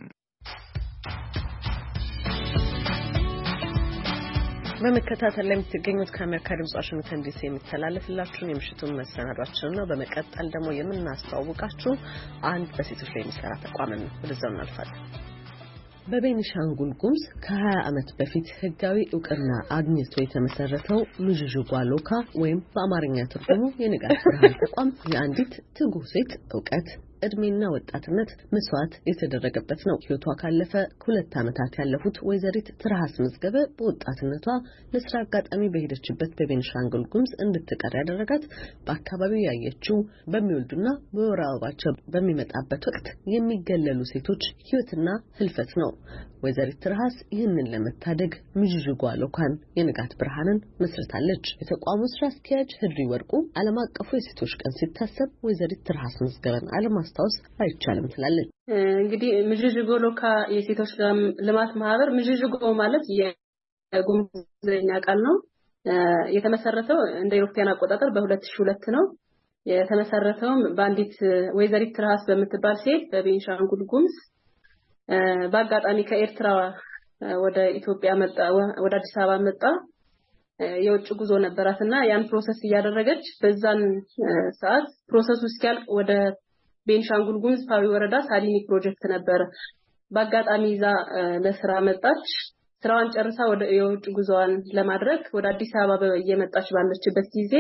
A: በመከታተል ላይ የምትገኙት ከአሜሪካ ድምጽ ዋሽንግተን ዲሲ የሚተላለፍላችሁን የምሽቱን መሰናዷችን ነው። በመቀጠል ደግሞ የምናስተዋውቃችሁ አንድ በሴቶች ላይ የሚሰራ ተቋም ነው። ወደዛው እናልፋለን። በቤኒሻንጉል ጉሙዝ ከሀያ ዓመት በፊት ህጋዊ ዕውቅና አግኝቶ የተመሰረተው ምዥዥጓ ሎካ ወይም በአማርኛ ትርጉሙ የንጋት ብርሃን ተቋም የአንዲት ትጉህ ሴት ዕውቀት እድሜና ወጣትነት መስዋዕት የተደረገበት ነው። ህይወቷ ካለፈ ሁለት ዓመታት ያለፉት ወይዘሪት ትርሃስ መዝገበ በወጣትነቷ ለስራ አጋጣሚ በሄደችበት በቤኒሻንጉል ጉሙዝ እንድትቀር ያደረጋት በአካባቢው ያየችው በሚወልዱና በወር አበባቸው በሚመጣበት ወቅት የሚገለሉ ሴቶች ህይወትና ህልፈት ነው። ወይዘሪት ትርሃስ ይህንን ለመታደግ ምዥዥጓ ሎካን የንጋት ብርሃንን መስርታለች። የተቋሙ ስራ አስኪያጅ ህድሪ ወርቁ ዓለም አቀፉ የሴቶች ቀን ሲታሰብ ወይዘሪት ትርሃስ መዝገበን አለማስታወስ አይቻልም ትላለች።
D: እንግዲህ ምዥዥጎ ሎካ የሴቶች ልማት ማህበር ምዥዥጎ ማለት የጉሙዝኛ ቃል ነው። የተመሰረተው እንደ ኢሮፒያን አቆጣጠር በሁለት ሺህ ሁለት ነው። የተመሰረተው በአንዲት ወይዘሪት ትርሃስ በምትባል ሴት በቤኒሻንጉል ጉሙዝ በአጋጣሚ ከኤርትራ ወደ ኢትዮጵያ መጣ ወደ አዲስ አበባ መጣ የውጭ ጉዞ ነበራትና ያን ፕሮሰስ እያደረገች በዛን ሰዓት ፕሮሰሱ እስኪያልቅ ወደ ቤኒሻንጉል ጉሙዝ ፓዊ ወረዳ ሳሊኒ ፕሮጀክት ነበር። በአጋጣሚ ይዛ ለስራ መጣች። ስራዋን ጨርሳ ወደ የውጭ ጉዞዋን ለማድረግ ወደ አዲስ አበባ እየመጣች ባለችበት ጊዜ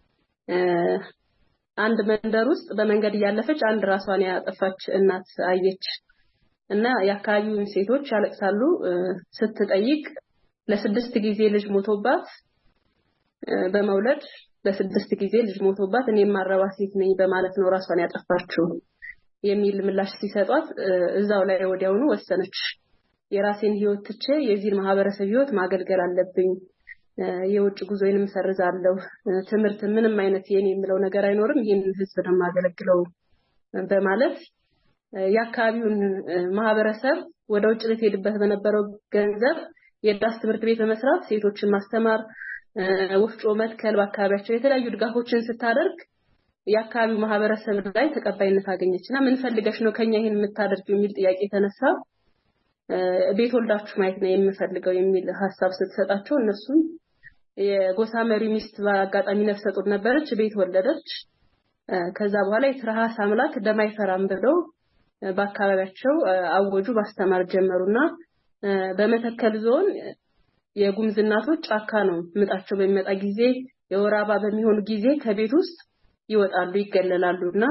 D: አንድ መንደር ውስጥ በመንገድ እያለፈች አንድ ራሷን ያጠፋች እናት አየች እና የአካባቢውን ሴቶች ያለቅሳሉ። ስትጠይቅ ለስድስት ጊዜ ልጅ ሞቶባት በመውለድ ለስድስት ጊዜ ልጅ ሞቶባት እኔ ማረባ ሴት ነኝ በማለት ነው ራሷን ያጠፋችው የሚል ምላሽ ሲሰጧት እዛው ላይ ወዲያውኑ ወሰነች። የራሴን ህይወት ትቼ የዚህ ማህበረሰብ ህይወት ማገልገል አለብኝ፣ የውጭ ጉዞዬንም ሰርዛለሁ፣ ትምህርት ምንም አይነት የኔ የሚለው ነገር አይኖርም፣ ይሄን ህዝብ ነው ማገለግለው በማለት የአካባቢውን ማህበረሰብ ወደ ውጭ ልትሄድበት በነበረው ገንዘብ የዳስ ትምህርት ቤት በመስራት ሴቶችን ማስተማር፣ ወፍጮ መትከል፣ በአካባቢያቸው የተለያዩ ድጋፎችን ስታደርግ የአካባቢው ማህበረሰብ ላይ ተቀባይነት አገኘችና ምን ፈልገሽ ነው ከኛ ይሄን የምታደርጊው የሚል ጥያቄ ተነሳ። ቤት ወልዳችሁ ማየት ነው የምፈልገው የሚል ሐሳብ ስትሰጣቸው እነሱም የጎሳ መሪ ሚስት በአጋጣሚ ነፍሰ ጡር ነበረች፣ ቤት ወለደች። ከዛ በኋላ የትርሃስ አምላክ ደም አይፈራም ብለው በአካባቢያቸው አወጁ፣ ማስተማር ጀመሩና በመተከል ዞን የጉሙዝ እናቶች ጫካ ነው ምጣቸው በሚመጣ ጊዜ የወር አበባ በሚሆን ጊዜ ከቤት ውስጥ ይወጣሉ፣ ይገለላሉና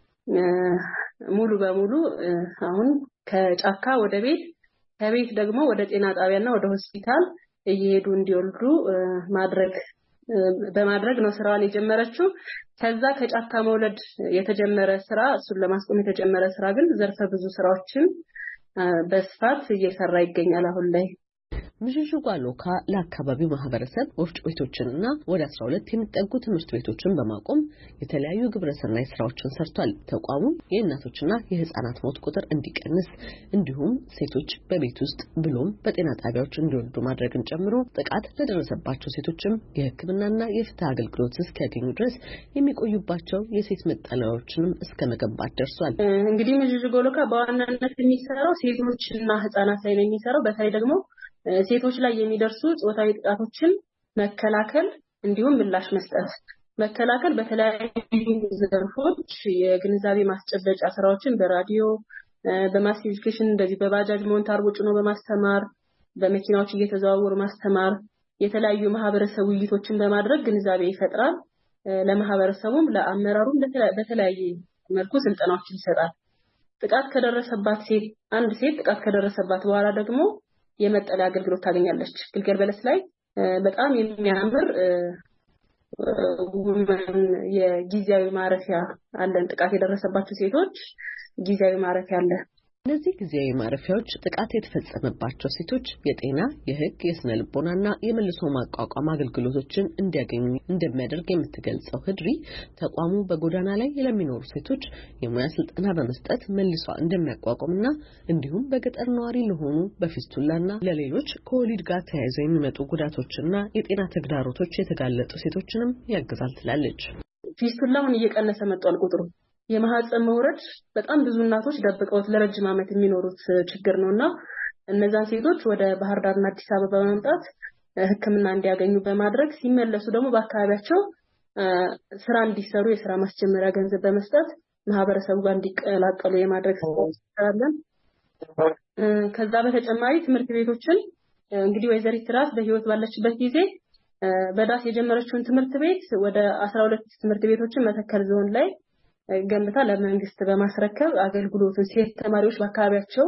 D: ሙሉ በሙሉ አሁን ከጫካ ወደ ቤት ከቤት ደግሞ ወደ ጤና ጣቢያና ወደ ሆስፒታል እየሄዱ እንዲወልዱ ማድረግ በማድረግ ነው ስራዋን የጀመረችው። ከዛ ከጫካ መውለድ የተጀመረ ስራ እሱን ለማስቆም የተጀመረ ስራ ግን ዘርፈ ብዙ ስራዎችን በስፋት እየሰራ ይገኛል አሁን ላይ።
A: ምዥዥጓሎካ ለአካባቢው ማህበረሰብ ወፍጮ ቤቶችንና ወደ አስራ ሁለት የሚጠጉ ትምህርት ቤቶችን በማቆም የተለያዩ ግብረሰናይ ስራዎችን ሰርቷል። ተቋሙ የእናቶችና የህፃናት ሞት ቁጥር እንዲቀንስ እንዲሁም ሴቶች በቤት ውስጥ ብሎም በጤና ጣቢያዎች እንዲወልዱ ማድረግን ጨምሮ ጥቃት ለደረሰባቸው ሴቶችም የሕክምናና የፍትህ አገልግሎት እስኪያገኙ ድረስ የሚቆዩባቸው የሴት መጠለያዎችንም እስከ መገንባት ደርሷል።
D: እንግዲህ ምዥዥጓሎካ በዋናነት የሚሰራው ሴቶችና ህፃናት ላይ ነው የሚሰራው። በተለይ ደግሞ ሴቶች ላይ የሚደርሱ ጾታዊ ጥቃቶችን መከላከል እንዲሁም ምላሽ መስጠት። መከላከል በተለያዩ ዘርፎች የግንዛቤ ማስጨበጫ ስራዎችን በራዲዮ በማስ ኤጁኬሽን እንደዚህ በባጃጅ ሞንታር ወጭኖ በማስተማር በመኪናዎች እየተዘዋወሩ ማስተማር የተለያዩ ማህበረሰብ ውይይቶችን በማድረግ ግንዛቤ ይፈጥራል። ለማህበረሰቡም ለአመራሩም በተለያየ መልኩ ስልጠናዎችን ይሰጣል። ጥቃት ከደረሰባት ሴት አንድ ሴት ጥቃት ከደረሰባት በኋላ ደግሞ የመጠለያ አገልግሎት ታገኛለች። ግልገል በለስ ላይ በጣም የሚያምር የጊዜያዊ ማረፊያ አለን። ጥቃት የደረሰባቸው ሴቶች ጊዜያዊ ማረፊያ አለ። እነዚህ ጊዜያዊ ማረፊያዎች ጥቃት የተፈጸመባቸው ሴቶች የጤና፣ የህግ፣ የስነ ልቦናና የመልሶ ማቋቋም አገልግሎቶችን እንዲያገኙ እንደሚያደርግ የምትገልጸው ህድሪ ተቋሙ በጎዳና ላይ ለሚኖሩ ሴቶች የሙያ ስልጠና በመስጠት መልሶ እንደሚያቋቁምና እንዲሁም በገጠር ነዋሪ ለሆኑ በፊስቱላና ለሌሎች ከወሊድ ጋር ተያይዘው የሚመጡ ጉዳቶችና የጤና ተግዳሮቶች የተጋለጡ ሴቶችንም ያግዛል ትላለች። ፊስቱላውን እየቀነሰ መጥቷል ቁጥሩ። የማህፀን መውረድ በጣም ብዙ እናቶች ደብቀውት ለረጅም ዓመት የሚኖሩት ችግር ነውና እነዛን ሴቶች ወደ ባህር ዳርና አዲስ አበባ በማምጣት ሕክምና እንዲያገኙ በማድረግ ሲመለሱ ደግሞ በአካባቢያቸው ስራ እንዲሰሩ የስራ ማስጀመሪያ ገንዘብ በመስጠት ማህበረሰቡ ጋር እንዲቀላቀሉ የማድረግ ስራለን። ከዛ በተጨማሪ ትምህርት ቤቶችን እንግዲህ ወይዘሪት ራስ በህይወት ባለችበት ጊዜ በዳስ የጀመረችውን ትምህርት ቤት ወደ አስራ ሁለት ትምህርት ቤቶችን መተከል ዞን ላይ ገንብታ ለመንግስት በማስረከብ አገልግሎቱን ሴት ተማሪዎች በአካባቢያቸው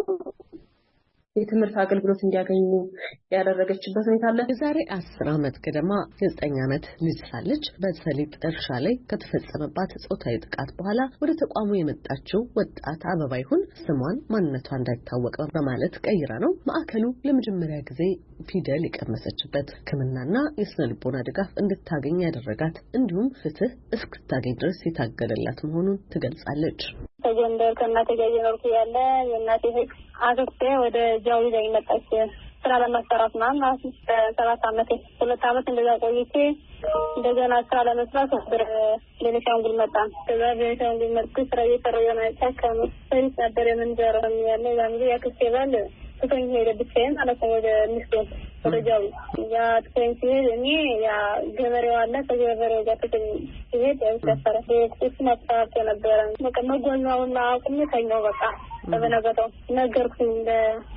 D: የትምህርት አገልግሎት እንዲያገኙ ያደረገችበት ሁኔታ አለ። የዛሬ አስር ዓመት ገደማ የዘጠኝ ዓመት ልጅ ሳለች በሰሊጥ እርሻ ላይ ከተፈጸመባት ጾታዊ ጥቃት በኋላ ወደ ተቋሙ የመጣችው ወጣት አበባ ይሁን ስሟን ማንነቷ እንዳይታወቅ በማለት ቀይራ ነው ማዕከሉ ለመጀመሪያ ጊዜ ፊደል የቀመሰችበት ሕክምናና የስነ ልቦና ድጋፍ እንድታገኝ ያደረጋት እንዲሁም ፍትህ እስክታገኝ ድረስ የታገለላት መሆኑን ትገልጻለች።
C: ተጀንደር ከእናቴ ጋር እየኖርኩ ያለ የእናቴ ህግ አክስቴ ወደ ጃዊ ላይ መጣች ስራ ለማሰራት ማለት ነው። ሰባት ዓመት ሁለት ዓመት እንደዛ ቆይቼ እንደገና ስራ ለመስራት ወደ ቤኒሻንጉል መጣ። ከዛ ቤኒሻንጉል መጥቼ ስራ እየሰራሁ የሆነ ጫካም ሰርቪስ ነበር የምንጀራው ያለ ያንዱ ያክስቴ ባል ትቶኝ ሄደ ብቻዬን ማለት ነው ወደ ሚስቱ ወደ ጃዊ። ያ ትቶኝ ሲሄድ እኔ ያ ገበሬው አለ ከገበሬው ጋር ትቶኝ ሲሄድ ያሰፈረ እሱ ማጣጣ ነበር። በቃ መጎኛውና አቁሜ ተኛው። በቃ በበነገተው ነገርኩኝ እንደ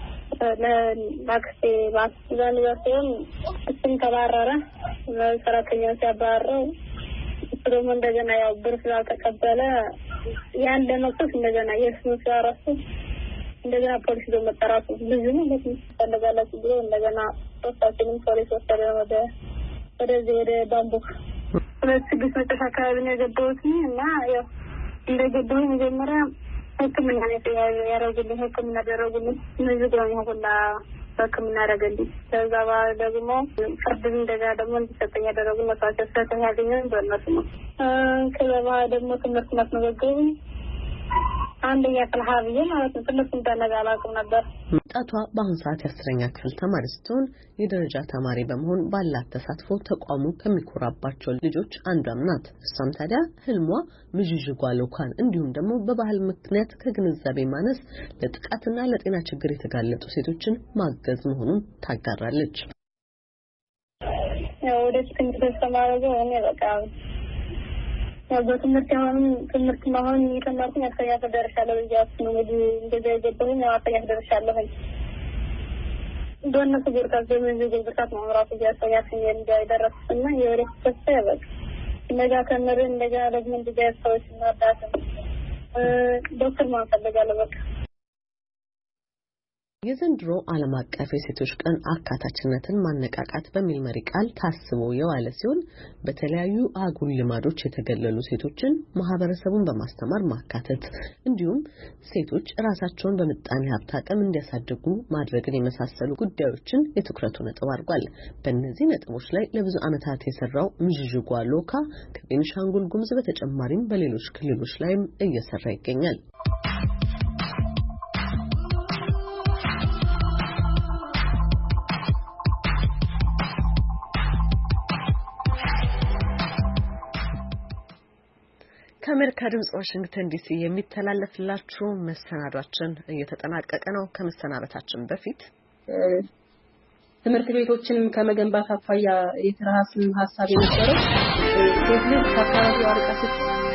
C: ለማክሴ ባስ ዛን ያሰውን እሱን ተባረረ። ሰራተኛው ሲያባረው እሱ ደግሞ እንደገና ያው ብር ስላልተቀበለ ያን ለመክሰስ እንደገና የእሱን ሲያረሱ እንደገና ፖሊስ ደግሞ መጣራቱ ብዙ ነው ተፈለጋላችሁ ብሎ እንደገና ሶስታችንም ፖሊስ ወሰደ ወደ ወደዚህ ወደ ባምቡክ ሁለት ስድስት መጨረሻ አካባቢ ነው የገባሁት እና ያው እንደገባሁ መጀመሪያ ሕክምና ነው ያደረጉልኝ። ሕክምና ያደረጉልኝ እነዚህ ጋር ነው ሁላ ሕክምና ያደረጉልኝ። ከዛ በኋላ ደግሞ ፍርድ እንደገና ደግሞ እንዲሰጠኝ ያደረጉኝ መስዋዕት ሰጥተኝ ያገኘኝ በእነሱ ነው። ከዛ በኋላ ደግሞ ትምህርት ማስመዘገቡኝ አንደኛ ክፍል ማለት ነው። ትምህርት እንዳነጋላቁ ነበር። ወጣቷ በአሁን ሰዓት የአስረኛ ክፍል ተማሪ ስትሆን የደረጃ ተማሪ በመሆን ባላት ተሳትፎ ተቋሙ ከሚኮራባቸው ልጆች አንዷም ናት። እሷም ታዲያ ህልሟ ምዥዥጓሎካን እንዲሁም ደግሞ በባህል ምክንያት ከግንዛቤ ማነስ ለጥቃትና ለጤና ችግር የተጋለጡ ሴቶችን ማገዝ መሆኑን ታጋራለች። ያው ወደ ትምህርት ተማረገው እኔ በቃ በትምህርት ያሁን ትምህርት ማሆን የተማርኩኝ አስረኛ ክፍል ደርሻለሁ። እያስ ነው እንግዲህ እንደዛ የገባሁኝ አስረኛ ክፍል ደርሻለሁ። በእነሱ ብርታት በመንዝ ብርታት ነው ራሱ እያሰኛ ሲል እንደደረስኩና የወሬ ተስፋ ያበቃ እንደጋ ከመረ እንደጋ ደግሞ እንደጋ ሰዎች ማዳት ዶክተር ማን ፈልጋለሁ በቃ
A: የዘንድሮ ዓለም አቀፍ የሴቶች ቀን አካታችነትን ማነቃቃት በሚል መሪ ቃል ታስቦ የዋለ ሲሆን በተለያዩ አጉል ልማዶች የተገለሉ ሴቶችን ማህበረሰቡን በማስተማር ማካተት እንዲሁም ሴቶች ራሳቸውን በምጣኔ ሀብት አቅም እንዲያሳድጉ ማድረግን የመሳሰሉ ጉዳዮችን የትኩረቱ ነጥብ አድርጓል። በእነዚህ ነጥቦች ላይ ለብዙ ዓመታት የሰራው ምዥጓ ሎካ ከቤኒሻንጉል ጉሙዝ በተጨማሪም በሌሎች ክልሎች ላይም እየሰራ ይገኛል። ከአሜሪካ ድምጽ ዋሽንግተን ዲሲ የሚተላለፍላችሁ መሰናዷችን እየተጠናቀቀ ነው። ከመሰናበታችን በፊት
D: ትምህርት ቤቶችን ከመገንባት አኳያ የተራስን ሐሳብ የነበረው ሴት ልጅ ከአካባቢው አርቃ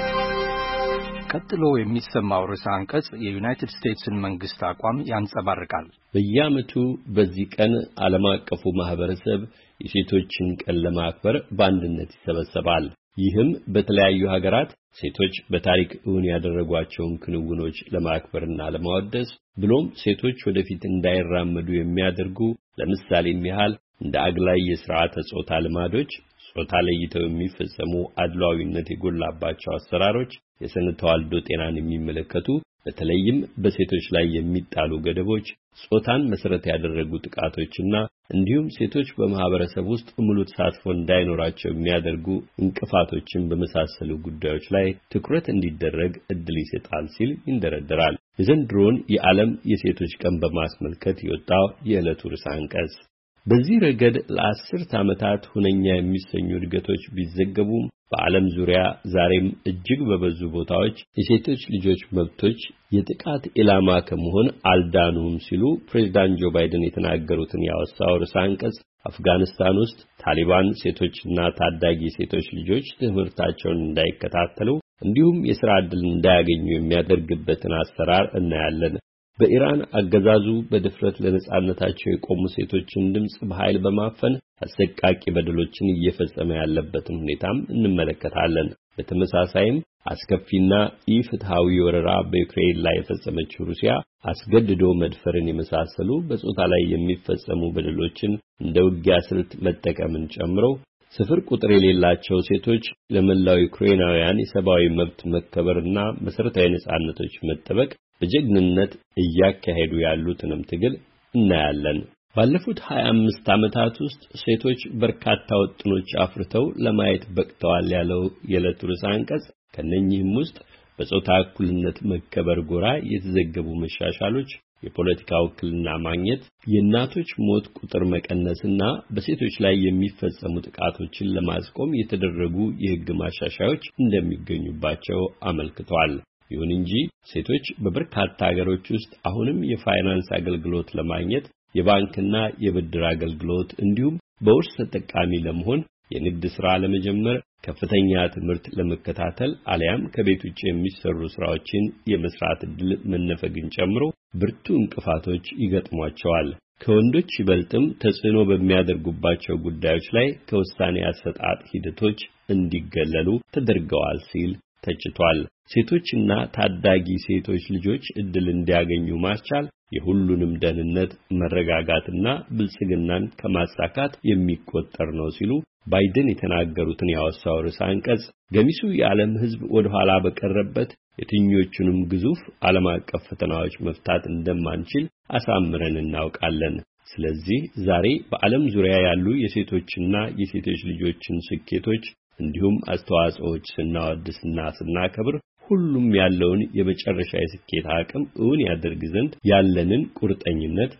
E: ቀጥሎ የሚሰማው ርዕሰ አንቀጽ የዩናይትድ ስቴትስን መንግስት አቋም ያንጸባርቃል።
G: በየዓመቱ በዚህ ቀን ዓለም አቀፉ ማህበረሰብ የሴቶችን ቀን ለማክበር በአንድነት ይሰበሰባል። ይህም በተለያዩ ሀገራት ሴቶች በታሪክ እውን ያደረጓቸውን ክንውኖች ለማክበርና ለማወደስ ብሎም ሴቶች ወደፊት እንዳይራመዱ የሚያደርጉ ለምሳሌም ያህል እንደ አግላይ የሥርዓተ ጾታ ልማዶች፣ ጾታ ለይተው የሚፈጸሙ አድሏዊነት የጎላባቸው አሰራሮች፣ የስነ ተዋልዶ ጤናን የሚመለከቱ በተለይም በሴቶች ላይ የሚጣሉ ገደቦች፣ ጾታን መሰረት ያደረጉ ጥቃቶችና እንዲሁም ሴቶች በማህበረሰብ ውስጥ ሙሉ ተሳትፎ እንዳይኖራቸው የሚያደርጉ እንቅፋቶችን በመሳሰሉ ጉዳዮች ላይ ትኩረት እንዲደረግ እድል ይሰጣል ሲል ይንደረደራል። የዘንድሮውን የዓለም የሴቶች ቀን በማስመልከት የወጣው የዕለቱ ርዕሰ አንቀጽ በዚህ ረገድ ለአስርት ዓመታት ሁነኛ የሚሰኙ እድገቶች ቢዘገቡም በዓለም ዙሪያ ዛሬም እጅግ በበዙ ቦታዎች የሴቶች ልጆች መብቶች የጥቃት ኢላማ ከመሆን አልዳኑም ሲሉ ፕሬዝዳንት ጆ ባይደን የተናገሩትን ያወሳው ርዕሰ አንቀጽ አፍጋኒስታን ውስጥ ታሊባን ሴቶችና ታዳጊ ሴቶች ልጆች ትምህርታቸውን እንዳይከታተሉ እንዲሁም የሥራ ዕድል እንዳያገኙ የሚያደርግበትን አሰራር እናያለን። በኢራን አገዛዙ በድፍረት ለነጻነታቸው የቆሙ ሴቶችን ድምጽ በኃይል በማፈን አሰቃቂ በደሎችን እየፈጸመ ያለበትን ሁኔታም እንመለከታለን። በተመሳሳይም አስከፊና ኢፍትሃዊ ወረራ በዩክሬን ላይ የፈጸመችው ሩሲያ አስገድዶ መድፈርን የመሳሰሉ በጾታ ላይ የሚፈጸሙ በደሎችን እንደ ውጊያ ስልት መጠቀምን ጨምሮ ስፍር ቁጥር የሌላቸው ሴቶች ለመላው ዩክሬናውያን የሰብአዊ መብት መከበርና መሰረታዊ ነጻነቶች መጠበቅ በጀግንነት እያካሄዱ ያሉትንም ትግል እናያለን። ባለፉት ሀያ አምስት ዓመታት ውስጥ ሴቶች በርካታ ወጥኖች አፍርተው ለማየት በቅተዋል ያለው የዕለቱ ርዕሰ አንቀጽ ከነኚህም ውስጥ በጾታ እኩልነት መከበር ጎራ የተዘገቡ መሻሻሎች፣ የፖለቲካ ውክልና ማግኘት፣ የእናቶች ሞት ቁጥር መቀነስና በሴቶች ላይ የሚፈጸሙ ጥቃቶችን ለማስቆም የተደረጉ የሕግ ማሻሻያዎች እንደሚገኙባቸው አመልክቷል። ይሁን እንጂ ሴቶች በበርካታ ሀገሮች ውስጥ አሁንም የፋይናንስ አገልግሎት ለማግኘት፣ የባንክና የብድር አገልግሎት እንዲሁም በውርስ ተጠቃሚ ለመሆን፣ የንግድ ሥራ ለመጀመር፣ ከፍተኛ ትምህርት ለመከታተል አሊያም ከቤት ውጭ የሚሰሩ ሥራዎችን የመስራት ዕድል መነፈግን ጨምሮ ብርቱ እንቅፋቶች ይገጥሟቸዋል። ከወንዶች ይበልጥም ተጽዕኖ በሚያደርጉባቸው ጉዳዮች ላይ ከውሳኔ አሰጣጥ ሂደቶች እንዲገለሉ ተደርገዋል ሲል ተችቷል። ሴቶችና ታዳጊ ሴቶች ልጆች ዕድል እንዲያገኙ ማስቻል የሁሉንም ደህንነት መረጋጋትና ብልጽግናን ከማሳካት የሚቆጠር ነው ሲሉ ባይደን የተናገሩትን ያወሳው ርዕሰ አንቀጽ ገሚሱ የዓለም ሕዝብ ወደ ኋላ በቀረበት የትኞቹንም ግዙፍ ዓለም አቀፍ ፈተናዎች መፍታት እንደማንችል አሳምረን እናውቃለን። ስለዚህ ዛሬ በዓለም ዙሪያ ያሉ የሴቶችና የሴቶች ልጆችን ስኬቶች እንዲሁም አስተዋጽኦዎች ስናወድስና ስናከብር ሁሉም ያለውን የመጨረሻ የስኬት አቅም እውን ያደርግ ዘንድ ያለንን ቁርጠኝነት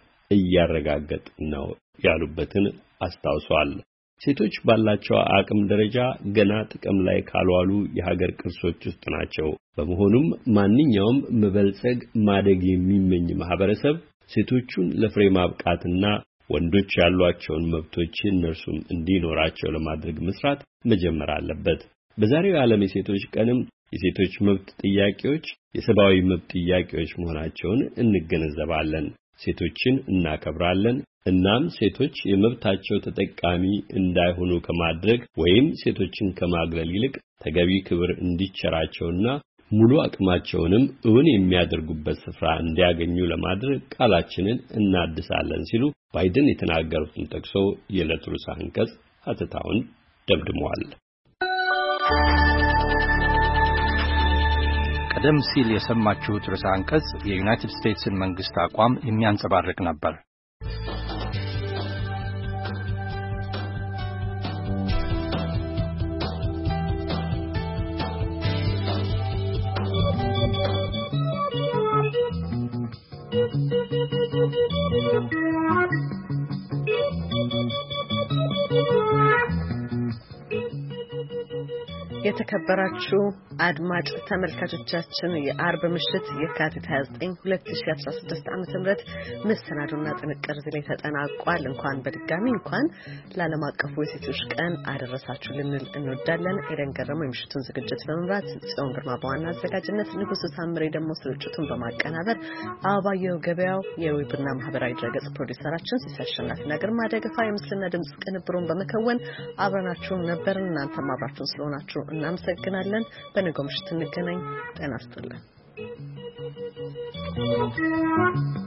G: እያረጋገጥን ነው ያሉበትን አስታውሷል። ሴቶች ባላቸው አቅም ደረጃ ገና ጥቅም ላይ ካልዋሉ የሀገር ቅርሶች ውስጥ ናቸው። በመሆኑም ማንኛውም መበልጸግ ማደግ የሚመኝ ማህበረሰብ ሴቶቹን ለፍሬ ማብቃትና ወንዶች ያሏቸውን መብቶች እነርሱም እንዲኖራቸው ለማድረግ መስራት መጀመር አለበት። በዛሬው ዓለም የሴቶች ቀንም የሴቶች መብት ጥያቄዎች የሰብአዊ መብት ጥያቄዎች መሆናቸውን እንገነዘባለን። ሴቶችን እናከብራለን። እናም ሴቶች የመብታቸው ተጠቃሚ እንዳይሆኑ ከማድረግ ወይም ሴቶችን ከማግለል ይልቅ ተገቢ ክብር እንዲቸራቸውና ሙሉ አቅማቸውንም እውን የሚያደርጉበት ስፍራ እንዲያገኙ ለማድረግ ቃላችንን እናድሳለን ሲሉ ባይደን የተናገሩትን ጠቅሶ የዕለቱ ርዕሰ አንቀጽ ሐተታውን ደምድመዋል።
E: ቀደም ሲል የሰማችሁት ርዕሰ አንቀጽ የዩናይትድ ስቴትስን መንግስት አቋም የሚያንጸባርቅ ነበር።
A: የተከበራችሁ አድማጭ ተመልካቾቻችን የአርብ ምሽት የካቲት ሃያ ዘጠኝ ሁለት ሺህ አስራ ስድስት ዓመተ ምህረት መሰናዶና ጥንቅር እዚህ ላይ ተጠናቋል። እንኳን በድጋሚ እንኳን ለዓለም አቀፉ የሴቶች ቀን አደረሳችሁ ልንል እንወዳለን። ኤደን ገረመው የምሽቱን ዝግጅት በመምራት ጽዮን ግርማ በዋና አዘጋጅነት፣ ንጉሱ ሳምሬ ደግሞ ስርጭቱን በማቀናበር፣ አበባየሁ ገበያው የዌብና ማህበራዊ ድረገጽ ፕሮዲውሰራችን፣ ሲሳሽናትና ግርማ ደገፋ የምስልና ድምጽ ቅንብሩን በመከወን አብረናችሁ ነበርን። እናንተም አብራችሁን ስለሆናችሁ እናመሰግናለን። በነገው ምሽት እንገናኝ። ጤና ይስጥልን።